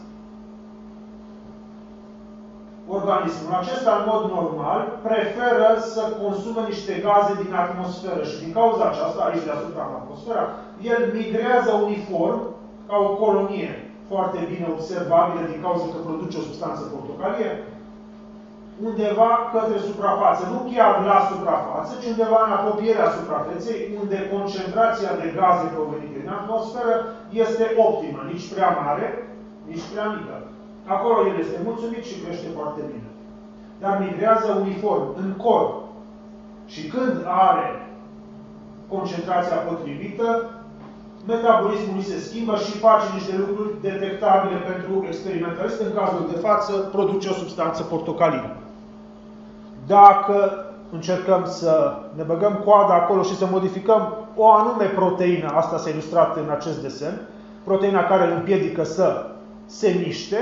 Organismul acesta, în mod normal, preferă să consume niște gaze din atmosferă și din cauza aceasta, aici deasupra în atmosfera, el migrează uniform, ca o colonie foarte bine observabilă din cauza că produce o substanță portocalie, undeva către suprafață. Nu chiar la suprafață, ci undeva în apropierea suprafeței, unde concentrația de gaze provenite din atmosferă este optimă, nici prea mare, nici prea mică. Acolo el este mulțumit și crește foarte bine. Dar migrează uniform, în corp. Și când are concentrația potrivită, metabolismul lui se schimbă și face niște lucruri detectabile pentru experimentalist. În cazul de față, produce o substanță portocalie. Dacă încercăm să ne băgăm coada acolo și să modificăm o anume proteină, asta s-a ilustrat în acest desen, proteina care îl împiedică să se miște,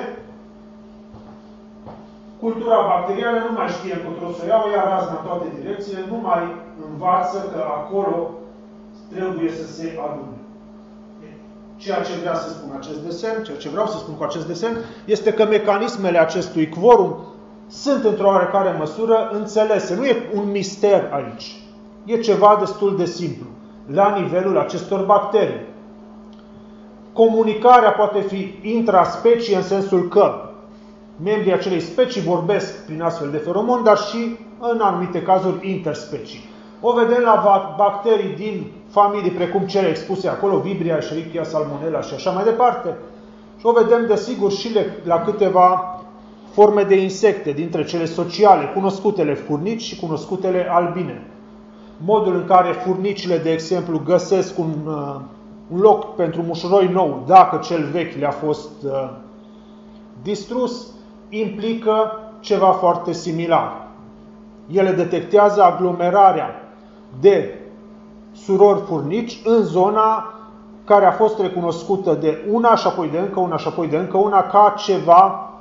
cultura bacteriană nu mai știe încotro să o iau, ea razna în toate direcțiile, nu mai învață că acolo trebuie să se adune. Ceea ce vrea să spun acest desen, ceea ce vreau să spun cu acest desen, este că mecanismele acestui quorum sunt într-o oarecare măsură înțelese. Nu e un mister aici. E ceva destul de simplu, la nivelul acestor bacterii. Comunicarea poate fi intraspecie în sensul că membrii acelei specii vorbesc prin astfel de feromoni, dar și în anumite cazuri interspecii. O vedem la bacterii din familii precum cele expuse acolo, Vibria, Escherichia, Salmonella și așa mai departe. Și o vedem, desigur, și la câteva forme de insecte, dintre cele sociale, cunoscutele furnici și cunoscutele albine. Modul în care furnicile, de exemplu, găsesc un loc pentru mușuroi nou, dacă cel vechi le-a fost distrus, implică ceva foarte similar. Ele detectează aglomerarea de surori furnici în zona care a fost recunoscută de una și apoi de încă una și apoi de încă una ca ceva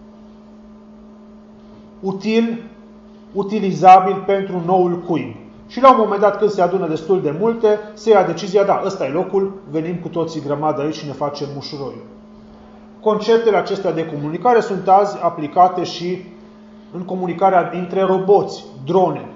utilizabil pentru noul cuib. Și la un moment dat, când se adună destul de multe, se ia decizia, da, ăsta e locul, venim cu toții grămadă aici și ne facem mușuroiul. Conceptele acestea de comunicare sunt azi aplicate și în comunicarea dintre roboți, drone.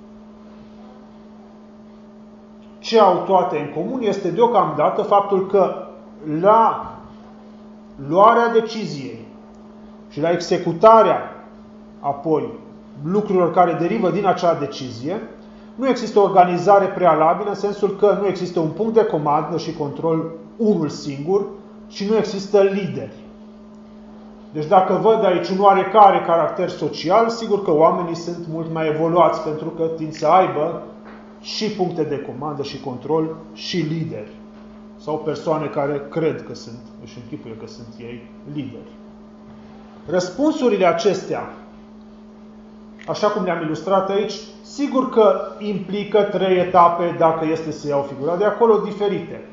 Ce au toate în comun este deocamdată faptul că la luarea deciziei și la executarea apoi lucrurilor care derivă din acea decizie, nu există o organizare prealabilă în sensul că nu există un punct de comandă și control unul singur și nu există lideri. Deci dacă văd aici un oarecare caracter social, sigur că oamenii sunt mult mai evoluați pentru că tind să aibă și puncte de comandă și control și lideri. Sau persoane care cred că sunt, își închipuie că sunt ei lideri. Răspunsurile acestea, așa cum le-am ilustrat aici, sigur că implică 3 etape, dacă este să iau figura de acolo, diferite.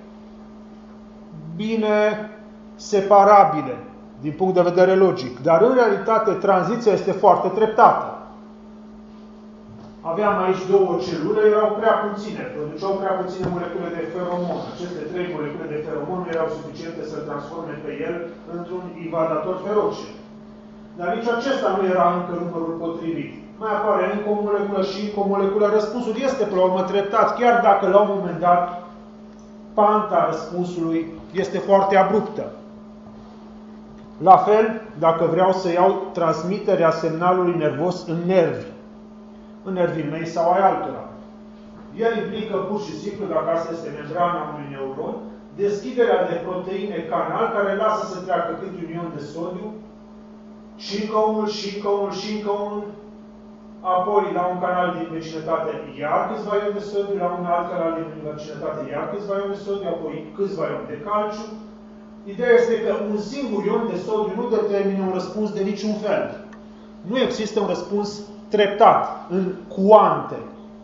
Bine separabile din punct de vedere logic, dar în realitate tranziția este foarte treptată. Aveam aici 2 celule, erau prea puține, produceau prea puține molecule de feromon. Aceste 3 molecule de feromon nu erau suficiente să transforme pe el într-un invadator feroce. Dar nici acesta nu era încă numărul potrivit. mai apare încă o moleculă și încă o moleculă. Răspunsul este, pe la urmă, treptat, chiar dacă la un moment dat panta răspunsului este foarte abruptă. La fel, dacă vreau să iau transmiterea semnalului nervos în nervii mei sau ai altora. El implică pur și simplu, dacă asta este membrana unui neuron, deschiderea de proteine canal care lasă să treacă câte un ion de sodiu și încă unul, și încă unul, și încă unul. Apoi, la un canal din vecinătate, iar câțiva ioni de sodiu, la un alt canal din vecinătate, iar câțiva ioni de sodiu, apoi câțiva ioni de calciu. Ideea este că un singur ion de sodiu nu determină un răspuns de niciun fel. Nu există un răspuns treptat, în cuante,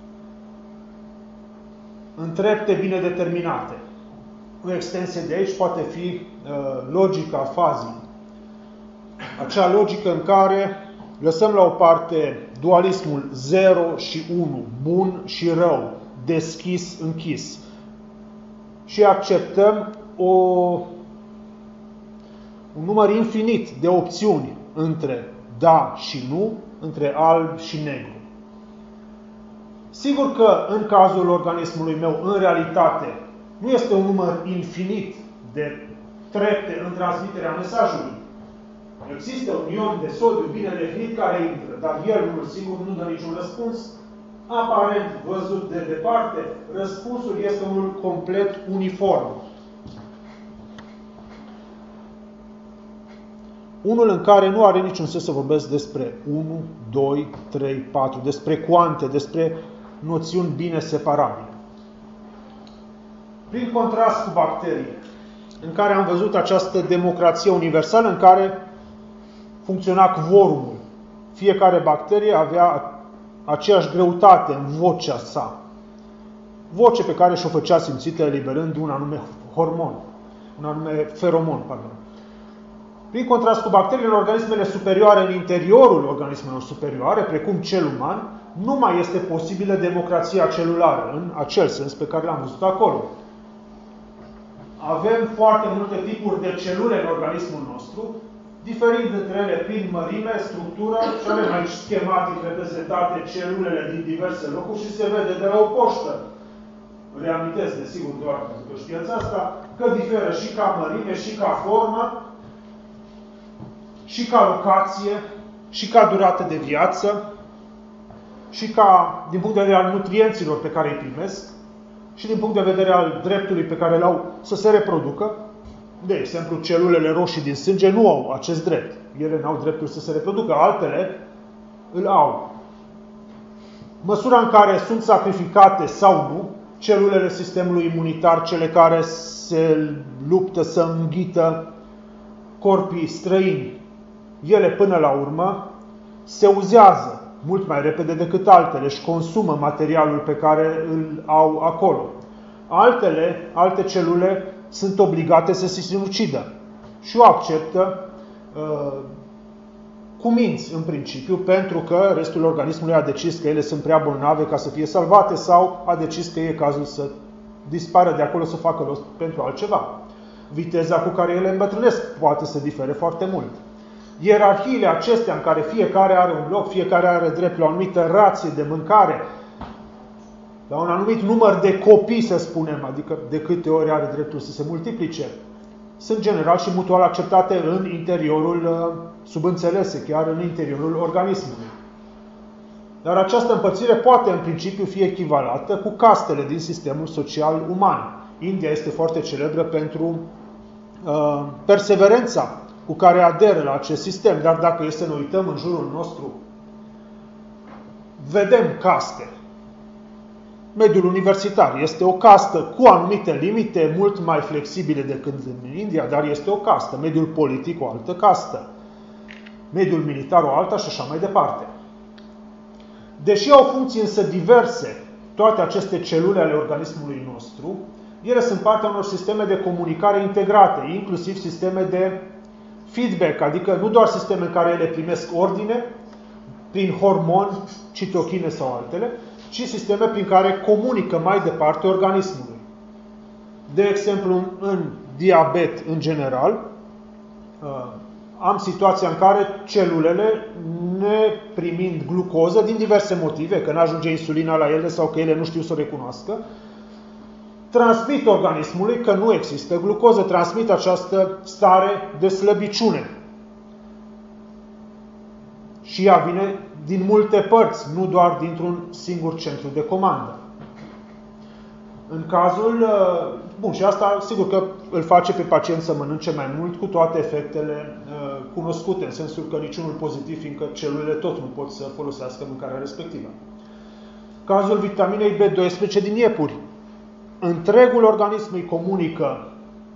în trepte bine determinate. O extensie de aici poate fi logica fazii. Acea logică în care lăsăm la o parte dualismul 0 și 1, bun și rău, deschis, închis. Și acceptăm un număr infinit de opțiuni între da și nu, între alb și negru. Sigur că în cazul organismului meu, în realitate, nu este un număr infinit de trepte în transmiterea mesajului. Există un ion de sodiu bine definit care intră, dar el unul singur nu dă niciun răspuns. Aparent, văzut de departe, răspunsul este unul complet uniform. Unul în care nu are niciun sens să vorbesc despre 1, 2, 3, 4, despre cuante, despre noțiuni bine separabile. Prin contrast cu bacteriile, în care am văzut această democrație universală în care funcționa quorumul. Fiecare bacterie avea aceeași greutate în vocea sa. Voce pe care și-o făcea simțită eliberând un anume hormon, un anume feromon, pardon. Prin contrast cu bacteriile, organismele superioare în interiorul organismelor superioare, precum cel uman, nu mai este posibilă democrația celulară, în acel sens pe care l-am văzut acolo. Avem foarte multe tipuri de celule în organismul nostru, diferind între ele prin mărime, structură, și avem aici schematic reprezentate celulele din diverse locuri și se vede de la o poștă. Reamintesc, desigur, doar pentru că știați asta, că diferă și ca mărime, și ca formă, și ca locație, și ca durată de viață, și ca, din punct de vedere al nutrienților pe care îi primesc, și din punct de vedere al dreptului pe care îl au să se reproducă. De exemplu, celulele roșii din sânge nu au acest drept. Ele nu au dreptul să se reproducă, altele îl au. Măsura în care sunt sacrificate sau nu, celulele sistemului imunitar, cele care se luptă să înghită corpii străini, ele până la urmă se uzează mult mai repede decât altele, își consumă materialul pe care îl au acolo. Alte celule sunt obligate să se sinucidă și o acceptă cu minți, în principiu, pentru că restul organismului a decis că ele sunt prea bolnave ca să fie salvate sau a decis că e cazul să dispară de acolo, să facă rost pentru altceva. Viteza cu care ele îmbătrânesc poate să difere foarte mult. Ierarhiile acestea în care fiecare are un loc, fiecare are drept la o anumită rație de mâncare, la un anumit număr de copii, să spunem, adică de câte ori are dreptul să se multiplice, sunt general și mutual acceptate în interiorul, subînțelese, chiar în interiorul organismului. Dar această împărțire poate în principiu fi echivalată cu castele din sistemul social uman. India este foarte celebră pentru perseverența cu care aderă la acest sistem, dar dacă este să ne uităm în jurul nostru, vedem caste. Mediul universitar este o castă cu anumite limite, mult mai flexibile decât în India, dar este o castă. Mediul politic o altă castă. Mediul militar o alta și așa mai departe. Deși au funcții însă diverse, toate aceste celule ale organismului nostru, ele sunt partea unor sisteme de comunicare integrate, inclusiv sisteme de feedback, adică nu doar sisteme în care ele primesc ordine, prin hormoni, citochine sau altele, ci sisteme prin care comunică mai departe organismului. De exemplu, în diabet în general, am situația în care celulele, neprimind glucoză din diverse motive, că n-ajunge insulina la ele sau că ele nu știu să o recunoască, transmit organismului că nu există glucoză, transmit această stare de slăbiciune. Și ea vine din multe părți, nu doar dintr-un singur centru de comandă. În cazul, bun, și asta sigur că îl face pe pacient să mănânce mai mult cu toate efectele cunoscute, în sensul că niciunul pozitiv, fiindcă celulele tot nu pot să folosească mâncarea respectivă. Cazul vitaminei B12 din iepuri. Întregul organism îi comunică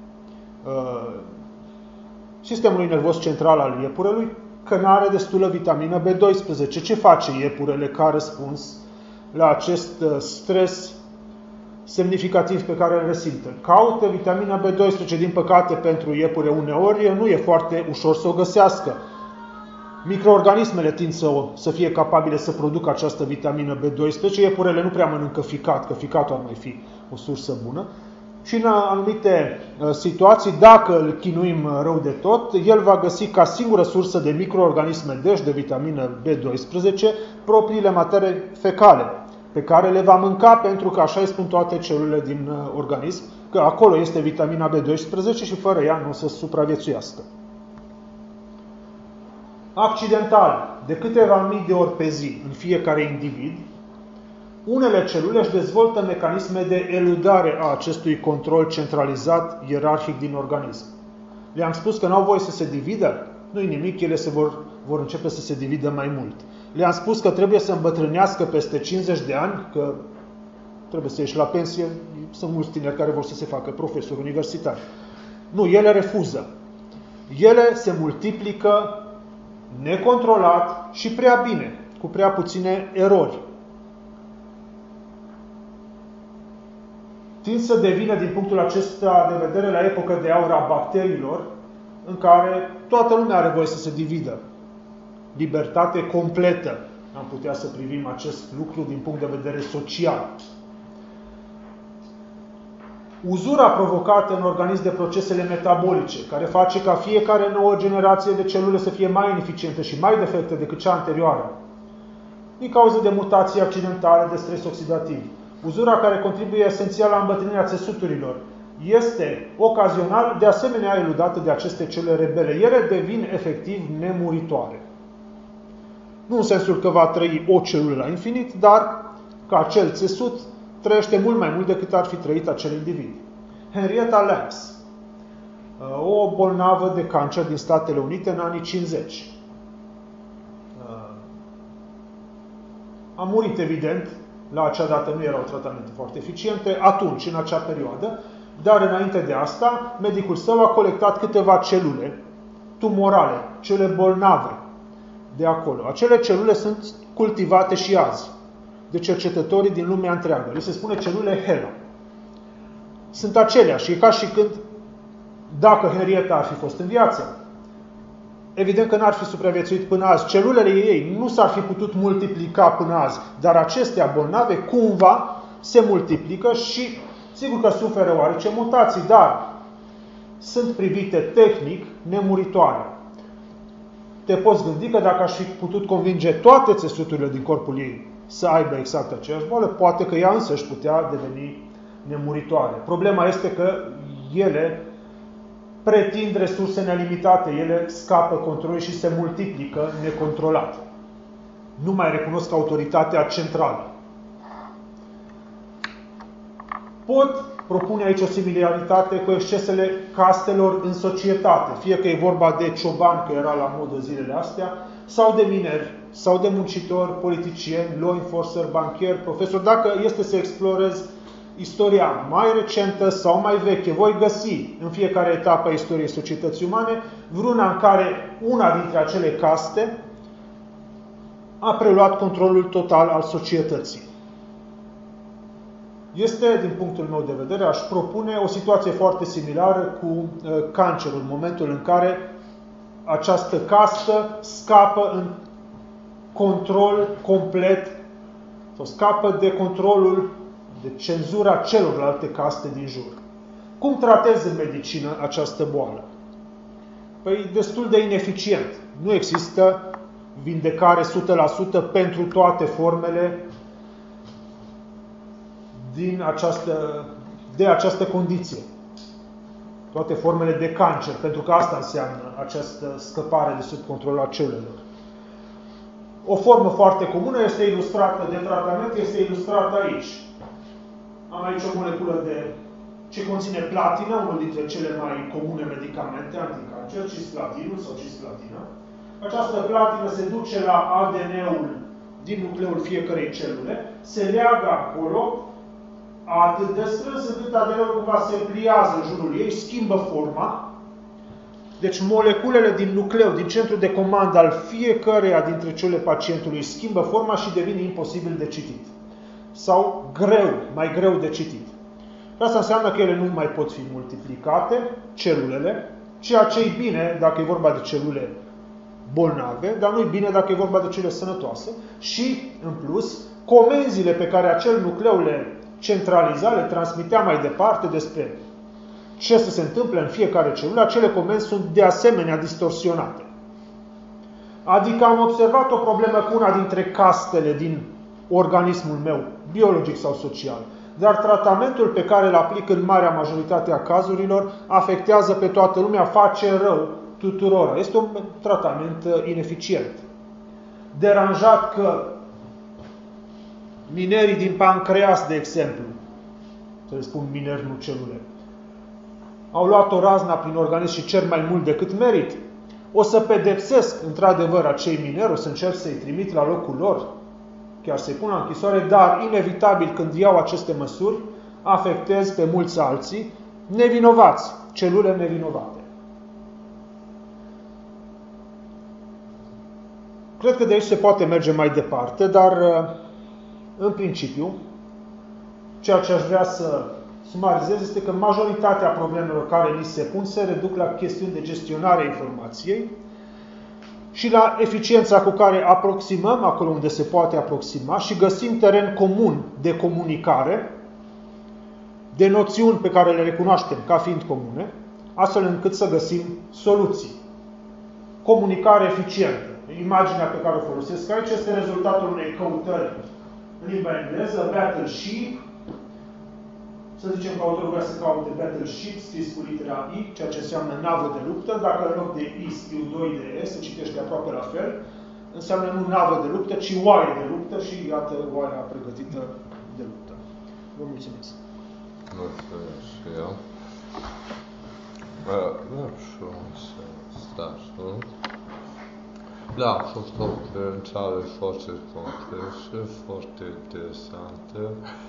sistemului nervos central al iepurelui că nu are destulă vitamină B12. Ce face iepurele ca răspuns la acest stres semnificativ pe care îl resimtă? Caută vitamina B12, din păcate pentru iepure uneori nu e foarte ușor să o găsească. Microorganismele tind să fie capabile să producă această vitamină B12, iepurele nu prea mănâncă ficat, că ficatul ar mai fi o sursă bună. Și în anumite situații, dacă îl chinuim rău de tot, el va găsi ca singură sursă de microorganisme, deci de vitamină B12, propriile materii fecale, pe care le va mânca pentru că așa îi spun toate celulele din organism, că acolo este vitamina B12 și fără ea nu o să supraviețuiască. Accidental, de câteva mii de ori pe zi în fiecare individ, unele celule își dezvoltă mecanisme de eludare a acestui control centralizat ierarhic din organism. Le-am spus că n-au voie să se dividă? Nu-i nimic, ele vor începe să se dividă mai mult. Le-am spus că trebuie să îmbătrânească peste 50 de ani, că trebuie să ieși la pensie, sunt mulți tineri care vor să se facă profesori universitari. Nu, ele refuză. Ele se multiplică necontrolat și prea bine, cu prea puține erori. Tind să devină, din punctul acesta de vedere, la epoca de aur a bacteriilor, în care toată lumea are voie să se dividă. Libertate completă. Am putea să privim acest lucru din punct de vedere social. Uzura provocată în organism de procesele metabolice, care face ca fiecare nouă generație de celule să fie mai ineficientă și mai defectă decât cea anterioară, din cauza de mutații accidentale, de stres oxidativ. Uzura care contribuie esențial la îmbătrânirea țesuturilor este ocazional, de asemenea, eludată de aceste celule rebele. Ele devin efectiv nemuritoare. Nu în sensul că va trăi o celulă la infinit, dar că acel țesut trăiește mult mai mult decât ar fi trăit acel individ. Henrietta Lacks, o bolnavă de cancer din Statele Unite în anii 50. A murit, evident, la acea dată nu erau tratamente foarte eficiente, atunci, în acea perioadă, dar înainte de asta, medicul său a colectat câteva celule tumorale, cele bolnave de acolo. Acele celule sunt cultivate și azi de cercetătorii din lumea întreagă. Le se spune celule HeLa. Sunt aceleași. E ca și când, dacă Henrietta ar fi fost în viață, evident că n-ar fi supraviețuit până azi. Celulele ei nu s-ar fi putut multiplica până azi, dar acestea bolnave cumva se multiplică și sigur că suferă oarece mutații, dar sunt privite tehnic nemuritoare. Te poți gândi că dacă aș fi putut convinge toate țesuturile din corpul ei să aibă exact aceeași boală, poate că ea însă își putea deveni nemuritoare. Problema este că ele pretind resurse nelimitate, ele scapă controlului și se multiplică necontrolat. Nu mai recunosc autoritatea centrală. Pot propune aici o similaritate cu excesele castelor în societate, fie că e vorba de cioban, că era la modă zilele astea, sau de mineri, sau de muncitori, politicieni, law enforcer, banchieri, profesori. Dacă este să explorez istoria mai recentă sau mai veche, voi găsi în fiecare etapă a istoriei societății umane vreuna în care una dintre acele caste a preluat controlul total al societății. Este, din punctul meu de vedere, aș propune o situație foarte similară cu cancerul, în momentul în care această castă scapă în control complet sau scapă de controlul, de cenzura celorlalte caste din jur. Cum tratezi în medicină această boală? Păi destul de ineficient. Nu există vindecare 100% pentru toate formele de această condiție. Toate formele de cancer, pentru că asta înseamnă această scăpare de sub controlul celulelor. O formă foarte comună este ilustrată de tratament, este ilustrată aici. Am aici o moleculă ce conține platină, unul dintre cele mai comune medicamente anticancer, cisplatinul sau cisplatina. Această platină se duce la ADN-ul din nucleul fiecărei celule, se leagă acolo atât de strâns încât ADN-ul cumva se pliază în jurul ei, schimbă forma. Deci moleculele din nucleu, din centru de comandă al fiecăreia dintre celule pacientului schimbă forma și devine imposibil de citit. Sau mai greu de citit. Asta înseamnă că ele nu mai pot fi multiplicate, celulele, ceea ce e bine dacă e vorba de celule bolnave, dar nu e bine dacă e vorba de celule sănătoase. Și, în plus, comenzile pe care acel nucleu le centraliza, le transmitea mai departe despre ce se întâmplă în fiecare celulă, acele comenzi sunt de asemenea distorsionate. Adică am observat o problemă cu una dintre castele din organismul meu, biologic sau social, dar tratamentul pe care îl aplic în marea majoritate a cazurilor afectează pe toată lumea, face rău tuturor. Este un tratament ineficient. Deranjat că minerii din pancreas, de exemplu, să le spun mineri, nu celule, au luat o razna prin organism și cer mai mult decât merit, o să pedepsesc într-adevăr acei mineri, o să încerc să-i trimit la locul lor, chiar să-i pun la închisoare, dar inevitabil când iau aceste măsuri, afectez pe mulți alții nevinovați, celule nevinovate. Cred că de aici se poate merge mai departe, dar în principiu, ceea ce aș vrea să sumarizez este că majoritatea problemelor care ni se pun se reduc la chestiuni de gestionare a informației și la eficiența cu care aproximăm acolo unde se poate aproxima și găsim teren comun de comunicare, de noțiuni pe care le recunoaștem ca fiind comune, astfel încât să găsim soluții. Comunicare eficientă. Imaginea pe care o folosesc aici este rezultatul unei căutări în limba engleză, battleship. Să zicem că autorul vrea să caute battleship, scris cu litera I, ceea ce înseamnă navă de luptă. Dacă în loc de I scriu 2 de S, se citește aproape la fel, înseamnă nu navă de luptă, ci oaie de luptă și iată oaia pregătită de luptă. Vă mulțumesc. Mulțumesc și eu. Nu știu să startul. Da, a fost o prezentare foarte complexă, foarte interesantă.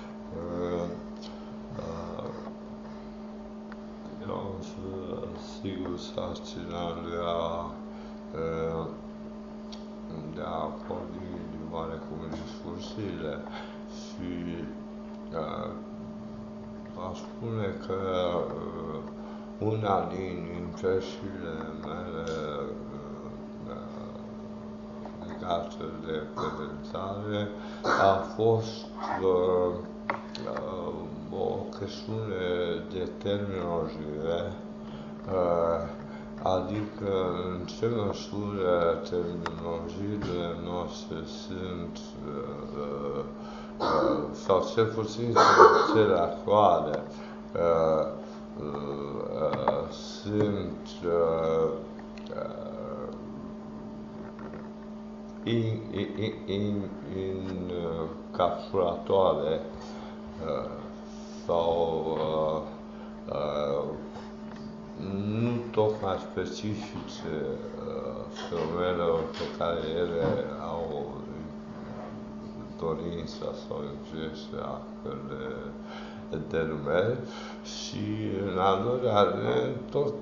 Eu am sigur sarcina de a porni oarecum discuțiile și aș spune că una din impresiile mele legate de prezentare a fost o chestiune de terminologie, adică în ce măsură terminologiile noastre sunt, sau cel puțin sunt cele actuale, sunt încapsulatoare sau nu tocmai specifice fenomenelor pe care ele au dorința sau impresia că le denumeri și, în al doilea rând, tot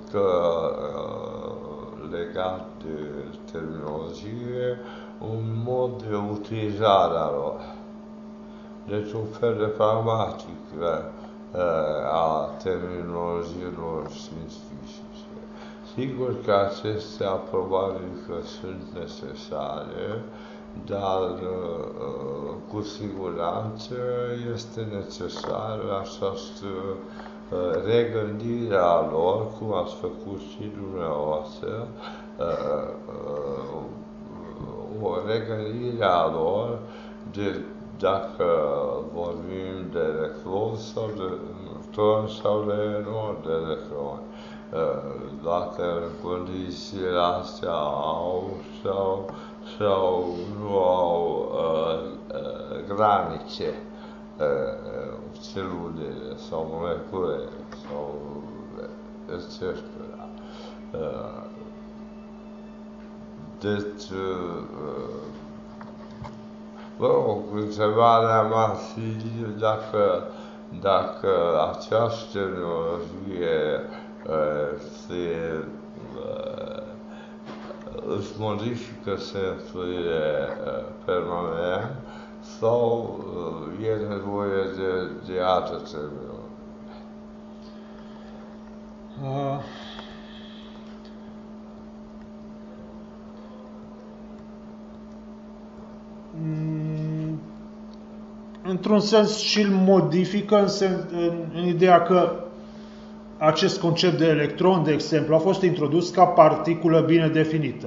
legat de terminologie, un mod de utilizare a lor. Deci un fel de pragmatic a terminologiilor științifice. Sigur că acestea probabil că sunt necesare, dar cu siguranță este necesară această regândire a lor, cum ați făcut și dumneavoastră, o regândire a lor de dacă vorbim de electron sau de neutron sau de enon de electron. Dacă în condițiile astea au sau nu au granice celulele sau moleculele sau etc. Deci, vă rog, întrebarea mea ar fi dacă această tehnologie își modifică sensurile permanent sau e nevoie de altă terminologie? Într-un sens și îl modifică în ideea că acest concept de electron, de exemplu, a fost introdus ca particulă bine definită.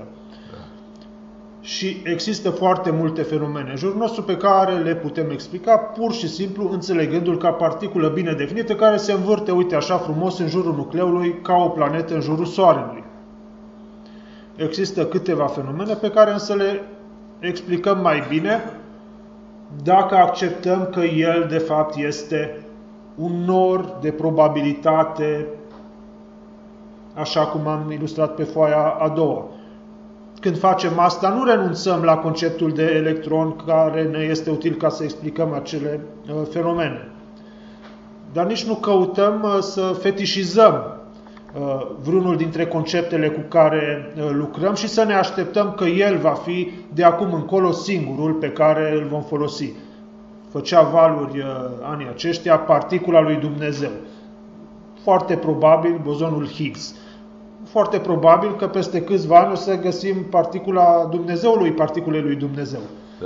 Și există foarte multe fenomene în jurul nostru pe care le putem explica pur și simplu înțelegându-l ca particulă bine definită care se învârte, uite așa frumos, în jurul nucleului ca o planetă în jurul Soarelui. Există câteva fenomene pe care însă le explicăm mai bine dacă acceptăm că el de fapt este un nor de probabilitate, așa cum am ilustrat pe foaia a doua. Când facem asta, nu renunțăm la conceptul de electron care ne este util ca să explicăm acele fenomene. Dar nici nu căutăm să fetișizăm vreunul dintre conceptele cu care lucrăm și să ne așteptăm că el va fi de acum încolo singurul pe care îl vom folosi. Făcea valuri anii aceștia particula lui Dumnezeu. Foarte probabil bozonul Higgs. Foarte probabil că peste câțiva ani o să găsim particula Dumnezeului, particulei lui Dumnezeu.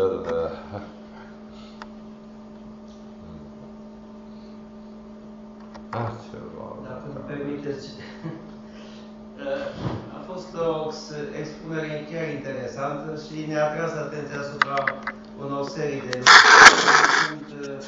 Dacă îmi permiteți, a fost o expunere chiar interesantă și ne-a atras atenția asupra unor serii de lucruri.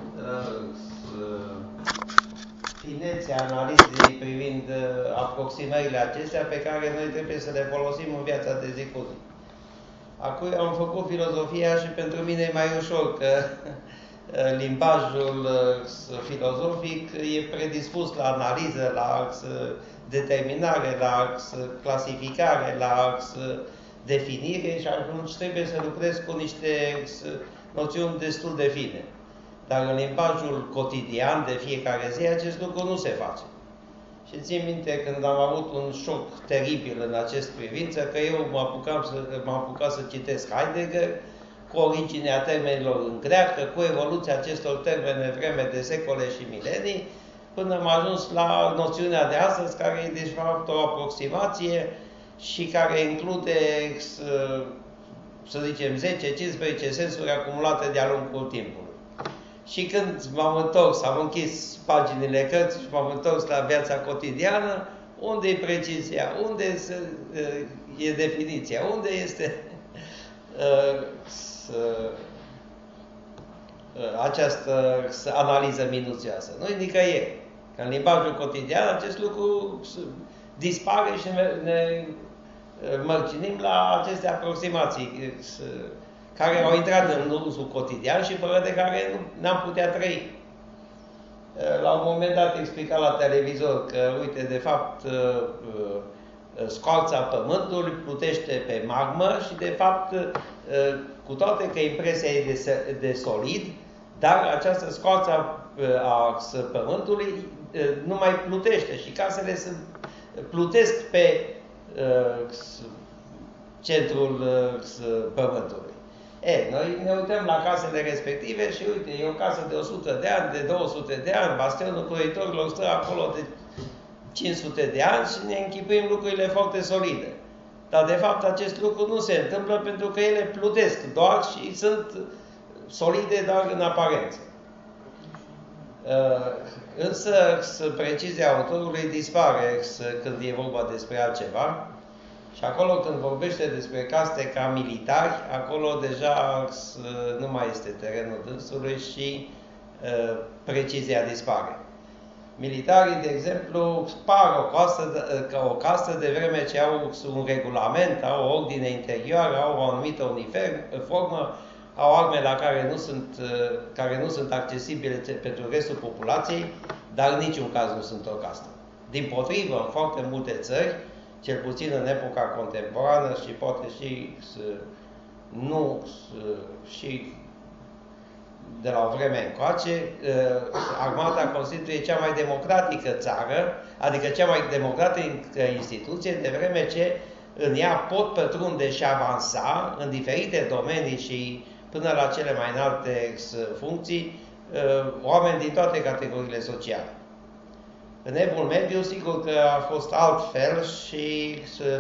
Finețea analizei privind aproximările acestea pe care noi trebuie să le folosim în viața de zi cu zi. Acum am făcut filozofia și pentru mine e mai ușor că limbajul filozofic e predispus la analiză, la determinare, la clasificare, la definire și atunci trebuie să lucrez cu niște noțiuni destul de fine. Dar în limbajul cotidian de fiecare zi acest lucru nu se face. Și țin minte când am avut un șoc teribil în acest privință, că eu m-am apucat să citesc Heidegger, cu originea termenilor în greacă, cu evoluția acestor termene vreme de secole și milenii, până am ajuns la noțiunea de astăzi, care e de fapt o aproximație și care include, să zicem, 10-15 sensuri acumulate de-a lungul timpului. Și când m-am întors, am închis paginile cărții și m-am întors la viața cotidiană, unde e precizia, unde e definiția, unde este această analiză minuțioasă. Nu e nicăieri. Că în limbajul cotidian acest lucru dispare și ne mărcinim la aceste aproximații care au intrat în uzul cotidian și fără de care n-am putea trăi. La un moment dat explica la televizor că, uite, de fapt, scoarța Pământului plutește pe magmă și, de fapt, cu toate că impresia e de solid, dar această scoarță a Pământului nu mai plutește și casele plutesc pe centrul Pământului. Noi ne uităm la casele respective și uite, e o casă de 100 de ani, de 200 de ani, bastionul croitorilor stă acolo de 500 de ani și ne închipuim lucrurile foarte solide. Dar de fapt acest lucru nu se întâmplă pentru că ele plutesc doar și sunt solide doar în aparență. Însă precizia autorului dispare când e vorba despre altceva și acolo când vorbește despre caste ca militari, acolo deja nu mai este terenul dânsului și precizia dispare. Militarii, de exemplu, par ca o castă de vreme ce au un regulament, au o ordine interioară, au o anumită uniformă, au arme la care nu sunt accesibile pentru restul populației, dar în niciun caz nu sunt o castă. Dimpotrivă, în foarte multe țări, cel puțin în epoca contemporană și poate și de la o vreme încoace, armata constituie cea mai democratică țară, adică cea mai democratică instituție, de vreme ce în ea pot pătrunde și avansa în diferite domenii și până la cele mai înalte funcții, oameni din toate categoriile sociale. În Evul Mediu, sigur că a fost altfel și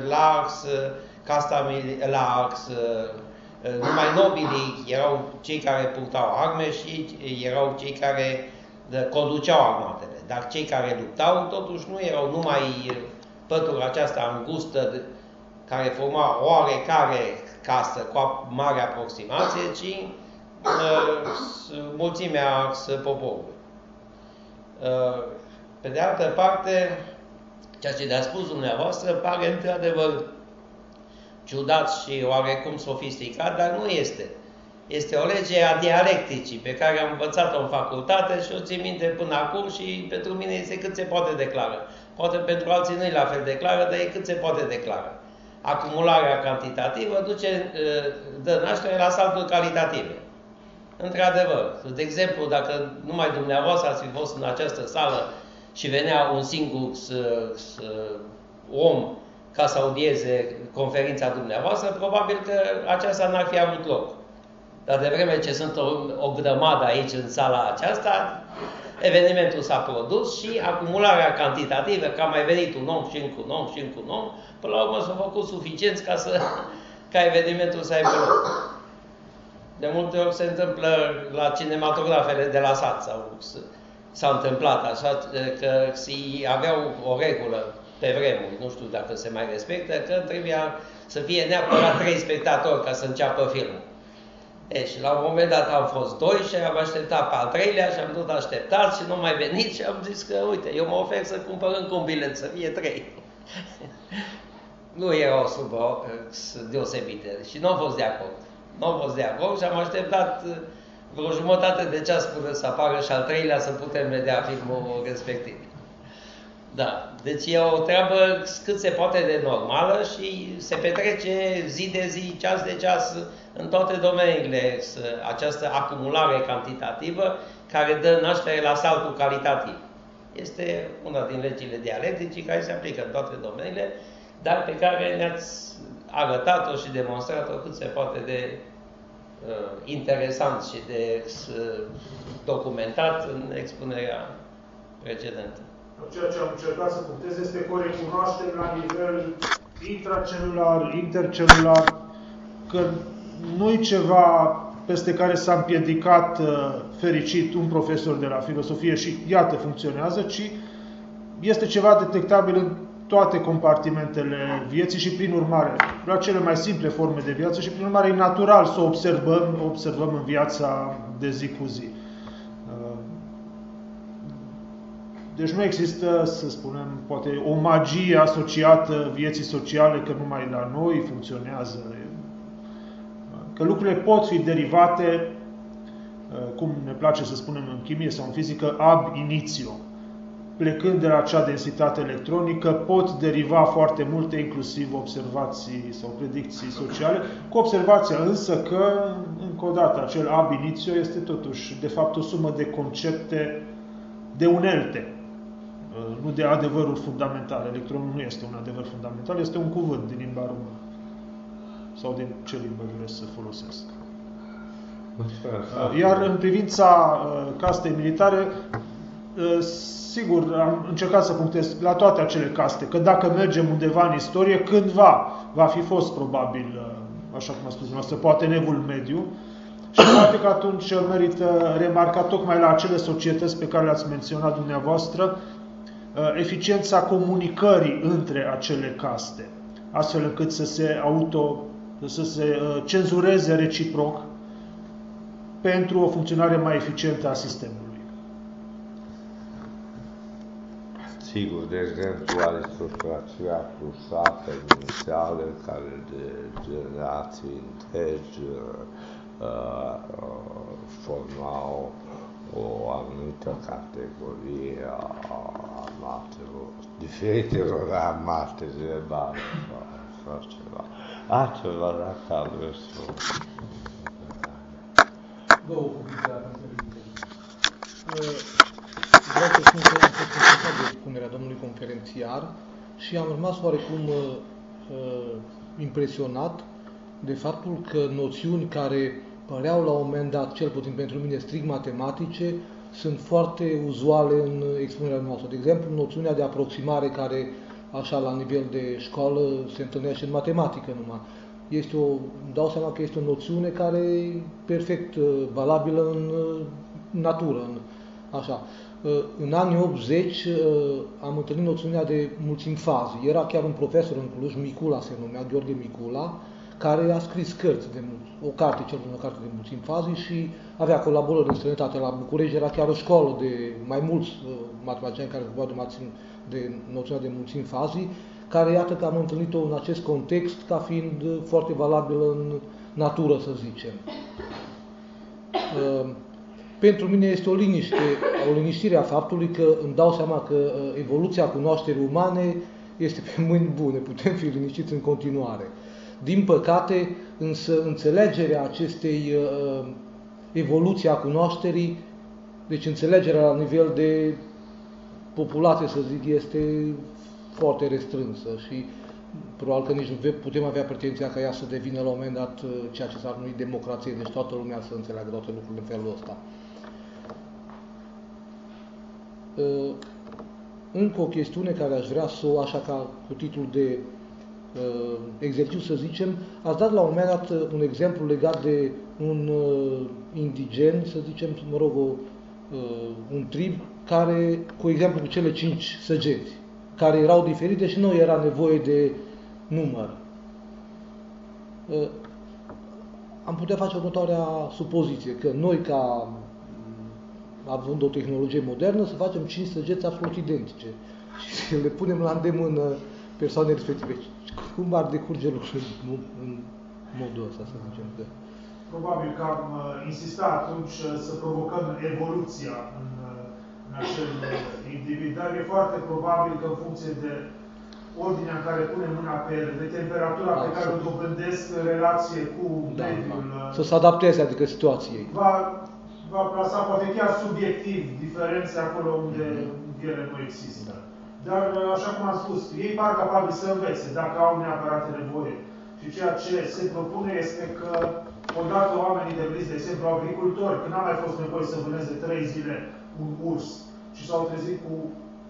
numai nobilii erau cei care purtau arme și erau cei care conduceau armatele. Dar cei care luptau, totuși, nu erau numai pătura aceasta îngustă care forma oarecare castă cu mare aproximație, ci mulțimea poporului. Pe de altă parte, ceea ce le-a spus dumneavoastră pare într-adevăr ciudat și oarecum sofisticat, dar nu este. Este o lege a dialecticii pe care am învățat-o în facultate și o țin minte până acum și pentru mine este cât se poate declară. Poate pentru alții nu e la fel declară, dar e cât se poate declară. Acumularea cantitativă dă naștere la salturi calitative. Într-adevăr, de exemplu, dacă numai dumneavoastră ați fi fost în această sală și venea un singur om ca să audieze conferința dumneavoastră, probabil că aceasta n-ar fi avut loc. Dar de vreme ce sunt o grămadă aici în sala aceasta, evenimentul s-a produs și acumularea cantitativă, că a mai venit un om și încă un om și încă un om, până la urmă s-au făcut suficienți ca evenimentul să aibă loc. De multe ori se întâmplă la cinematografele de la sat s-a întâmplat așa că aveau o regulă pe vremuri, nu știu dacă se mai respectă, că trebuia să fie neapărat 3 spectatori ca să înceapă filmul. Și la un moment dat am fost 2 și am așteptat pe al 3-lea și am tot așteptat și nu mai venit și am zis că, uite, eu mă ofer să cumpăr încă un bilet, să fie 3. Nu era o sumă deosebită și nu am fost de acord. Nu am fost de acord și am așteptat vreo jumătate de ceas până să apară și al 3-lea să putem vedea filmul respectiv. Da, deci e o treabă cât se poate de normală și se petrece zi de zi, ceas de ceas, în toate domeniile, această acumulare cantitativă care dă naștere la saltul calitativ. Este una din legile dialecticii care se aplică în toate domeniile, dar pe care ne-ați arătat-o și demonstrat-o cât se poate de interesant și de documentat în expunerea precedentă. Ceea ce am încercat să punctez este că o recunoaștem la nivel intracelular, intercelular, că nu e ceva peste care s-a împiedicat fericit un profesor de la filosofie și iată funcționează, ci este ceva detectabil în toate compartimentele vieții și prin urmare, la cele mai simple forme de viață și prin urmare e natural să observăm în viața de zi cu zi. Deci nu există, să spunem, poate o magie asociată vieții sociale că numai la noi funcționează. Că lucrurile pot fi derivate, cum ne place să spunem în chimie sau în fizică, ab initio. Plecând de la acea densitate electronică, pot deriva foarte multe, inclusiv observații sau predicții sociale, cu observația însă că, încă o dată, acel ab initio este totuși, de fapt, o sumă de concepte, de unelte, nu de adevăruri fundamentale. Electronul nu este un adevăr fundamental, este un cuvânt din limba română. Sau din ce limbă doresc să folosesc. Iar în privința castei militare, Sigur, am încercat să punctez la toate acele caste, că dacă mergem undeva în istorie, cândva va fi fost probabil, așa cum a spus dumneavoastră, poate în evul mediu, și poate că atunci merită remarcat tocmai la acele societăți pe care le-ați menționat dumneavoastră, eficiența comunicării între acele caste, astfel încât să se cenzureze reciproc pentru o funcționare mai eficientă a sistemului. Sigur, de exemplu, aristocrația crusată inițială, care de generații întregi formau o anumită categorie a armatelor, diferitelor armate verbale sau ceva. Altceva, dacă aveți două cuvinte la vreau să spun că am fost interesat de expunerea domnului conferențiar și am rămas oarecum impresionat de faptul că noțiuni care păreau la un moment dat, cel puțin pentru mine, strict matematice, sunt foarte uzuale în expunerea noastră. De exemplu, noțiunea de aproximare care, așa, la nivel de școală, se întâlnea și în matematică numai. Îmi dau seama că este o noțiune care e perfect valabilă în natură, așa. În anii 80 am întâlnit noțiunea de mulțimi fazii. Era chiar un profesor în Cluj, Micula se numea, Gheorghe Micula, care a scris o carte de mulțimi fazii și avea colaborări în străinătate. La București era chiar o școală de mai mulți matematicieni care vorbeau de noțiunea de mulțimi fazii, care iată că am întâlnit-o în acest context ca fiind foarte valabilă în natură, să zicem. Pentru mine este o liniștire a faptului că îmi dau seama că evoluția cunoașterii umane este pe mâini bune, putem fi liniștiți în continuare. Din păcate, însă, înțelegerea acestei evoluții a cunoașterii, deci înțelegerea la nivel de populație, să zic, este foarte restrânsă și probabil că nici nu putem avea pretenția ca ea să devină la un moment dat ceea ce s-ar numi democrație, deci toată lumea să înțeleagă toate lucrurile în felul ăsta. Încă o chestiune care aș vrea să o, așa ca cu titlul de exercițiu, să zicem, ați dat la un moment dat un exemplu legat de un indigen, să zicem, un trib, care, cu exemplu cu cele 5 săgeți, care erau diferite și nu era nevoie de număr. Am putea face următoarea supoziție, că noi, având o tehnologie modernă, să facem 5 săgeți absolut identice și le punem la îndemână persoanei respective. Cum ar decurge lucrurile în modul ăsta, să zicem? Probabil că am insistat atunci să provocăm evoluția în acel individ, dar e foarte probabil că în funcție de ordinea în care punem mâna pe el, de temperatura pe care o dobândesc în relație cu mediul, să se adapteze, adică situației. Va plasa poate chiar subiectiv diferențe acolo unde ele nu există. Dar, așa cum am spus, ei par capabili să învețe dacă au neapărat nevoie. Și ceea ce se propune este că, odată oamenii debliți, de exemplu, agricultori, când n-a mai fost nevoie să vâneze 3 zile un urs și s-au trezit cu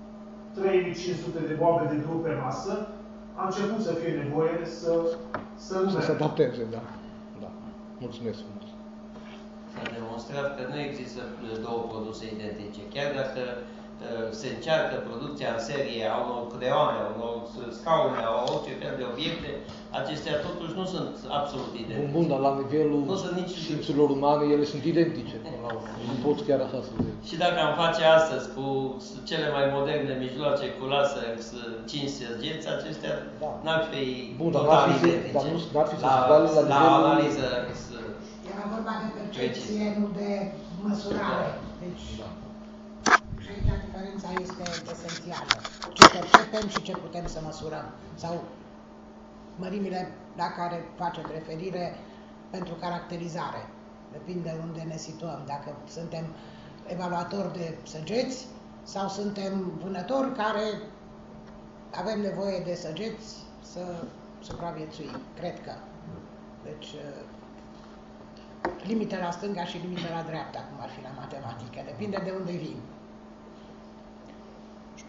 3500 de boabe de dru pe masă, a început să fie nevoie să se adapteze, da. Mulțumesc frumos. S-a demonstrat că nu există două produse identice. Chiar dacă se încearcă producția în serie a unor creioane, a unor scaune, a orice fel de obiecte, acestea totuși nu sunt absolut identice. Bun, dar la nivelul simțurilor umane, ele sunt identice. Nu poți chiar așa să zic. Și dacă am face astăzi cu cele mai moderne mijloace cu laser 5 săgeți, acestea n-ar fi total identice. Dar n-ar fi la analiză. Era vorba de percepție, nu de măsurare. Deci, și aici diferența este esențială. Ce percepem și ce putem să măsurăm. Sau mărimile la care facem referire pentru caracterizare. Depinde unde ne situăm. Dacă suntem evaluatori de săgeți sau suntem vânători care avem nevoie de săgeți să supraviețuim. Cred că. Deci, limite la stânga și limite la dreapta, cum ar fi la matematică. Depinde de unde vin.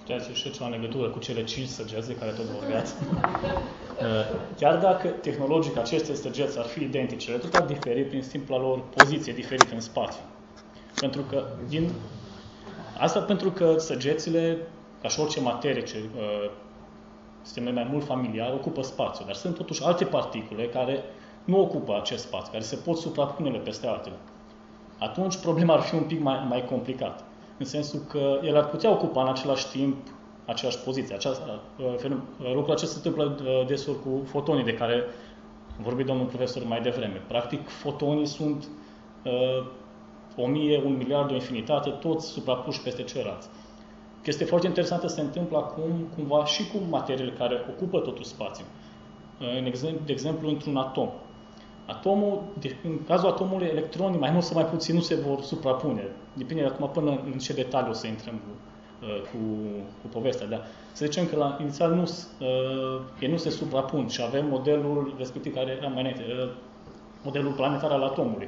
puteți și ceva în legătură cu cele 5 săgeți de care tot vorbeați. Chiar dacă tehnologic aceste săgeți ar fi identice, tot ar diferi prin simpla lor poziție diferită în spațiu. Asta pentru că săgețile, ca și orice materie ce este mai mult familiar, ocupă spațiu, dar sunt totuși alte particule care nu ocupă acest spațiu, care se pot suprapune peste altele. Atunci problema ar fi un pic mai complicată, în sensul că el ar putea ocupa în același timp aceeași poziție. Lucrul acesta se întâmplă desori cu fotonii de care vorbit domnul profesor mai devreme. Practic, fotonii sunt 1000, 1 miliard, o infinitate, toți suprapuși peste ceilalți. Chestie foarte interesantă se întâmplă acum cumva și cu materiile care ocupă totul spațiu. De exemplu, într-un atom. În cazul atomului, electronii, mai mult sau mai puțin, nu se vor suprapune. Depinde de acum până în ce detaliu o să intrăm cu povestea. Dar să zicem că inițial ei nu se suprapun și avem modelul respectiv care era mai înainte, modelul planetar al atomului.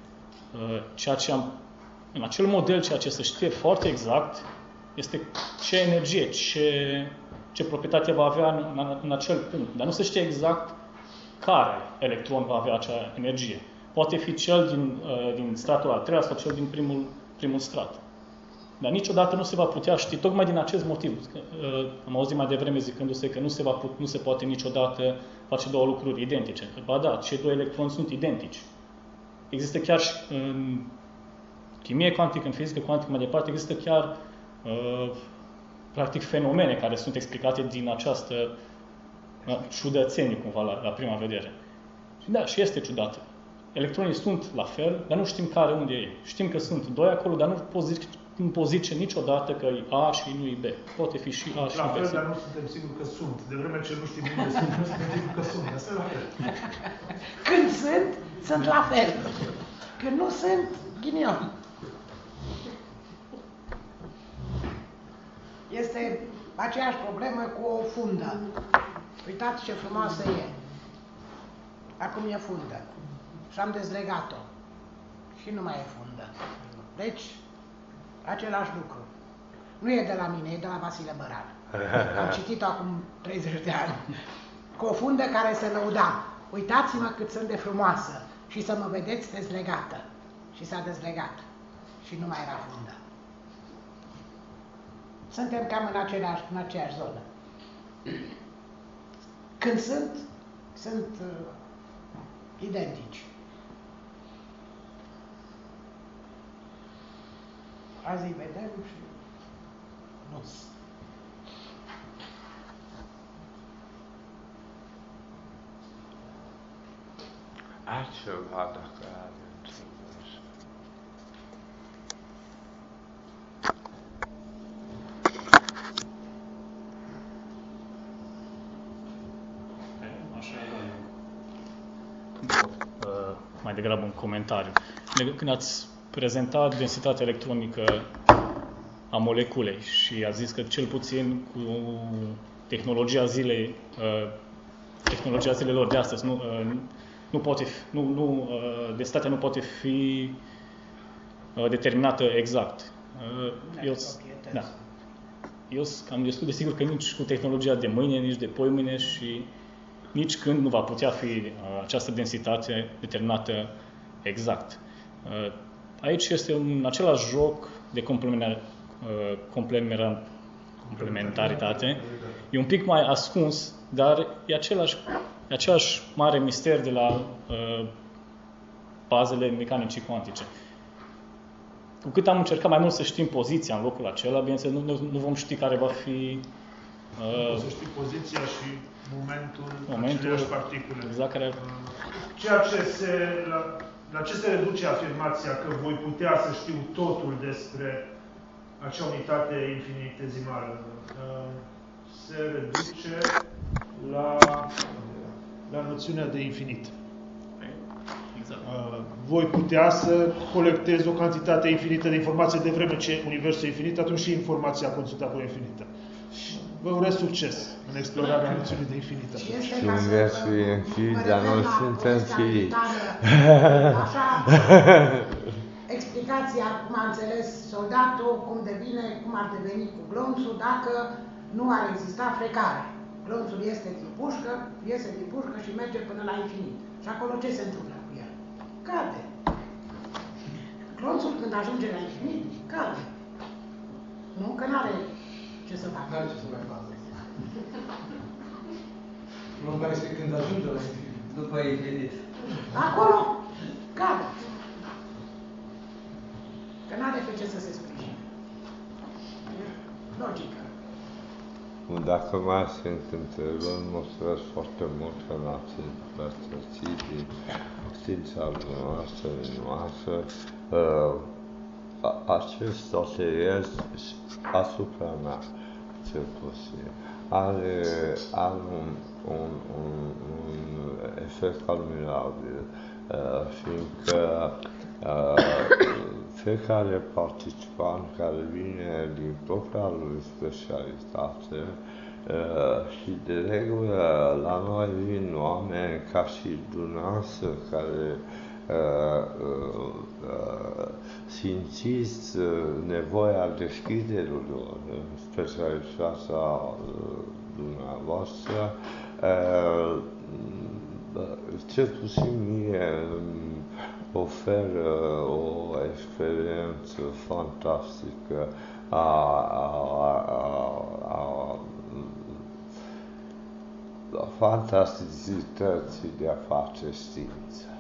În acel model, ceea ce se știe foarte exact este ce energie, ce proprietate va avea în acel punct. Dar nu se știe exact care electron va avea acea energie. Poate fi cel din stratul al treilea sau cel din primul strat. Dar niciodată nu se va putea ști, tocmai din acest motiv. Am auzit mai devreme zicându-se că nu se poate niciodată face două lucruri identice. Ba da, cei doi electroni sunt identici. Există chiar și în chimie cuantică, în fizică cuantică, mai departe, există chiar practic fenomene care sunt explicate din această ciudățenie, cumva, la prima vedere. Și da, și este ciudată. Electronii sunt la fel, dar nu știm unde e. Știm că sunt doi acolo, dar nu poți zice niciodată că e A și nu e B. Poate fi și A și B. La fel, dar nu suntem siguri că sunt. De vreme ce nu știm unde sunt, nu suntem siguri că sunt. Asta e la fel. Când sunt la fel. Când nu sunt, ghinion. Este aceeași problemă cu o fundă. Uitați ce frumoasă e. Acum e fundă. Și am dezlegat-o. Și nu mai e fundă. Deci, același lucru. Nu e de la mine, e de la Vasile Băran. Am citit-o acum 30 de ani. Cu o fundă care se lăuda. Uitați-mă cât sunt de frumoasă și să mă vedeți dezlegată. Și s-a dezlegat. Și nu mai era fundă. Suntem cam în aceeași zonă. Când sunt identici. Azi îi vedem și nu. Altceva dacă avem frumos. Așa mai degrabă un comentariu. Când ați prezentat densitatea electronică a moleculei și a zis că cel puțin cu tehnologia zilelor de astăzi densitatea nu poate fi determinată exact. Eu sunt cam destul de sigur că nici cu tehnologia de mâine, nici de poimâine și nici când nu va putea fi această densitate determinată exact. Aici este un același joc de complementaritate. E un pic mai ascuns, dar e același mare mister de la bazele mecanicii cuantice. Cu cât am încercat mai mult să știm poziția în locul acela, bineînțeles, nu vom ști care va fi... O să știi poziția și momentul aceleași particule. Exact, la ce se reduce afirmația că voi putea să știu totul despre acea unitate infinitezimală? Se reduce la noțiunea de infinit. Exact. Voi putea să colectez o cantitate infinită de informație de vreme ce universul e infinit, atunci și informația conținută acolo e infinită. Vă urez succes în explorarea noțiunii de infinită. Și universul e infinit, dar noi suntem finiți. Așa, explicația, cum a înțeles soldatul, cum devine, cum ar deveni cu glonțul dacă nu ar exista frecare. Glonțul este din pușcă, iese din pușcă și merge până la infinit. Și acolo ce se întâmplă cu el? Cade. Glonțul când ajunge la infinit, cade. Nu? Că n-are ce să facă. N-are ce să mai facă. Glonțul este când ajunge la infinit. După infinit. Acolo, cade. Că n-are pe ce să se sprijine. Logică. Dacă mai sunt întrebări, mulțumesc foarte mult că n-ați împărtățit din știința noastră. Acest atelier asupra mea, cel puțin, are un efect admirabil, fiindcă fiecare participant care vine din propria lui specialitate și de regulă la noi vin oameni ca și dumneavoastră care simțiți nevoia deschiderilor în specialitatea dumneavoastră, cel puțin mie oferă o experiență fantastică a fantasticității de a face știință.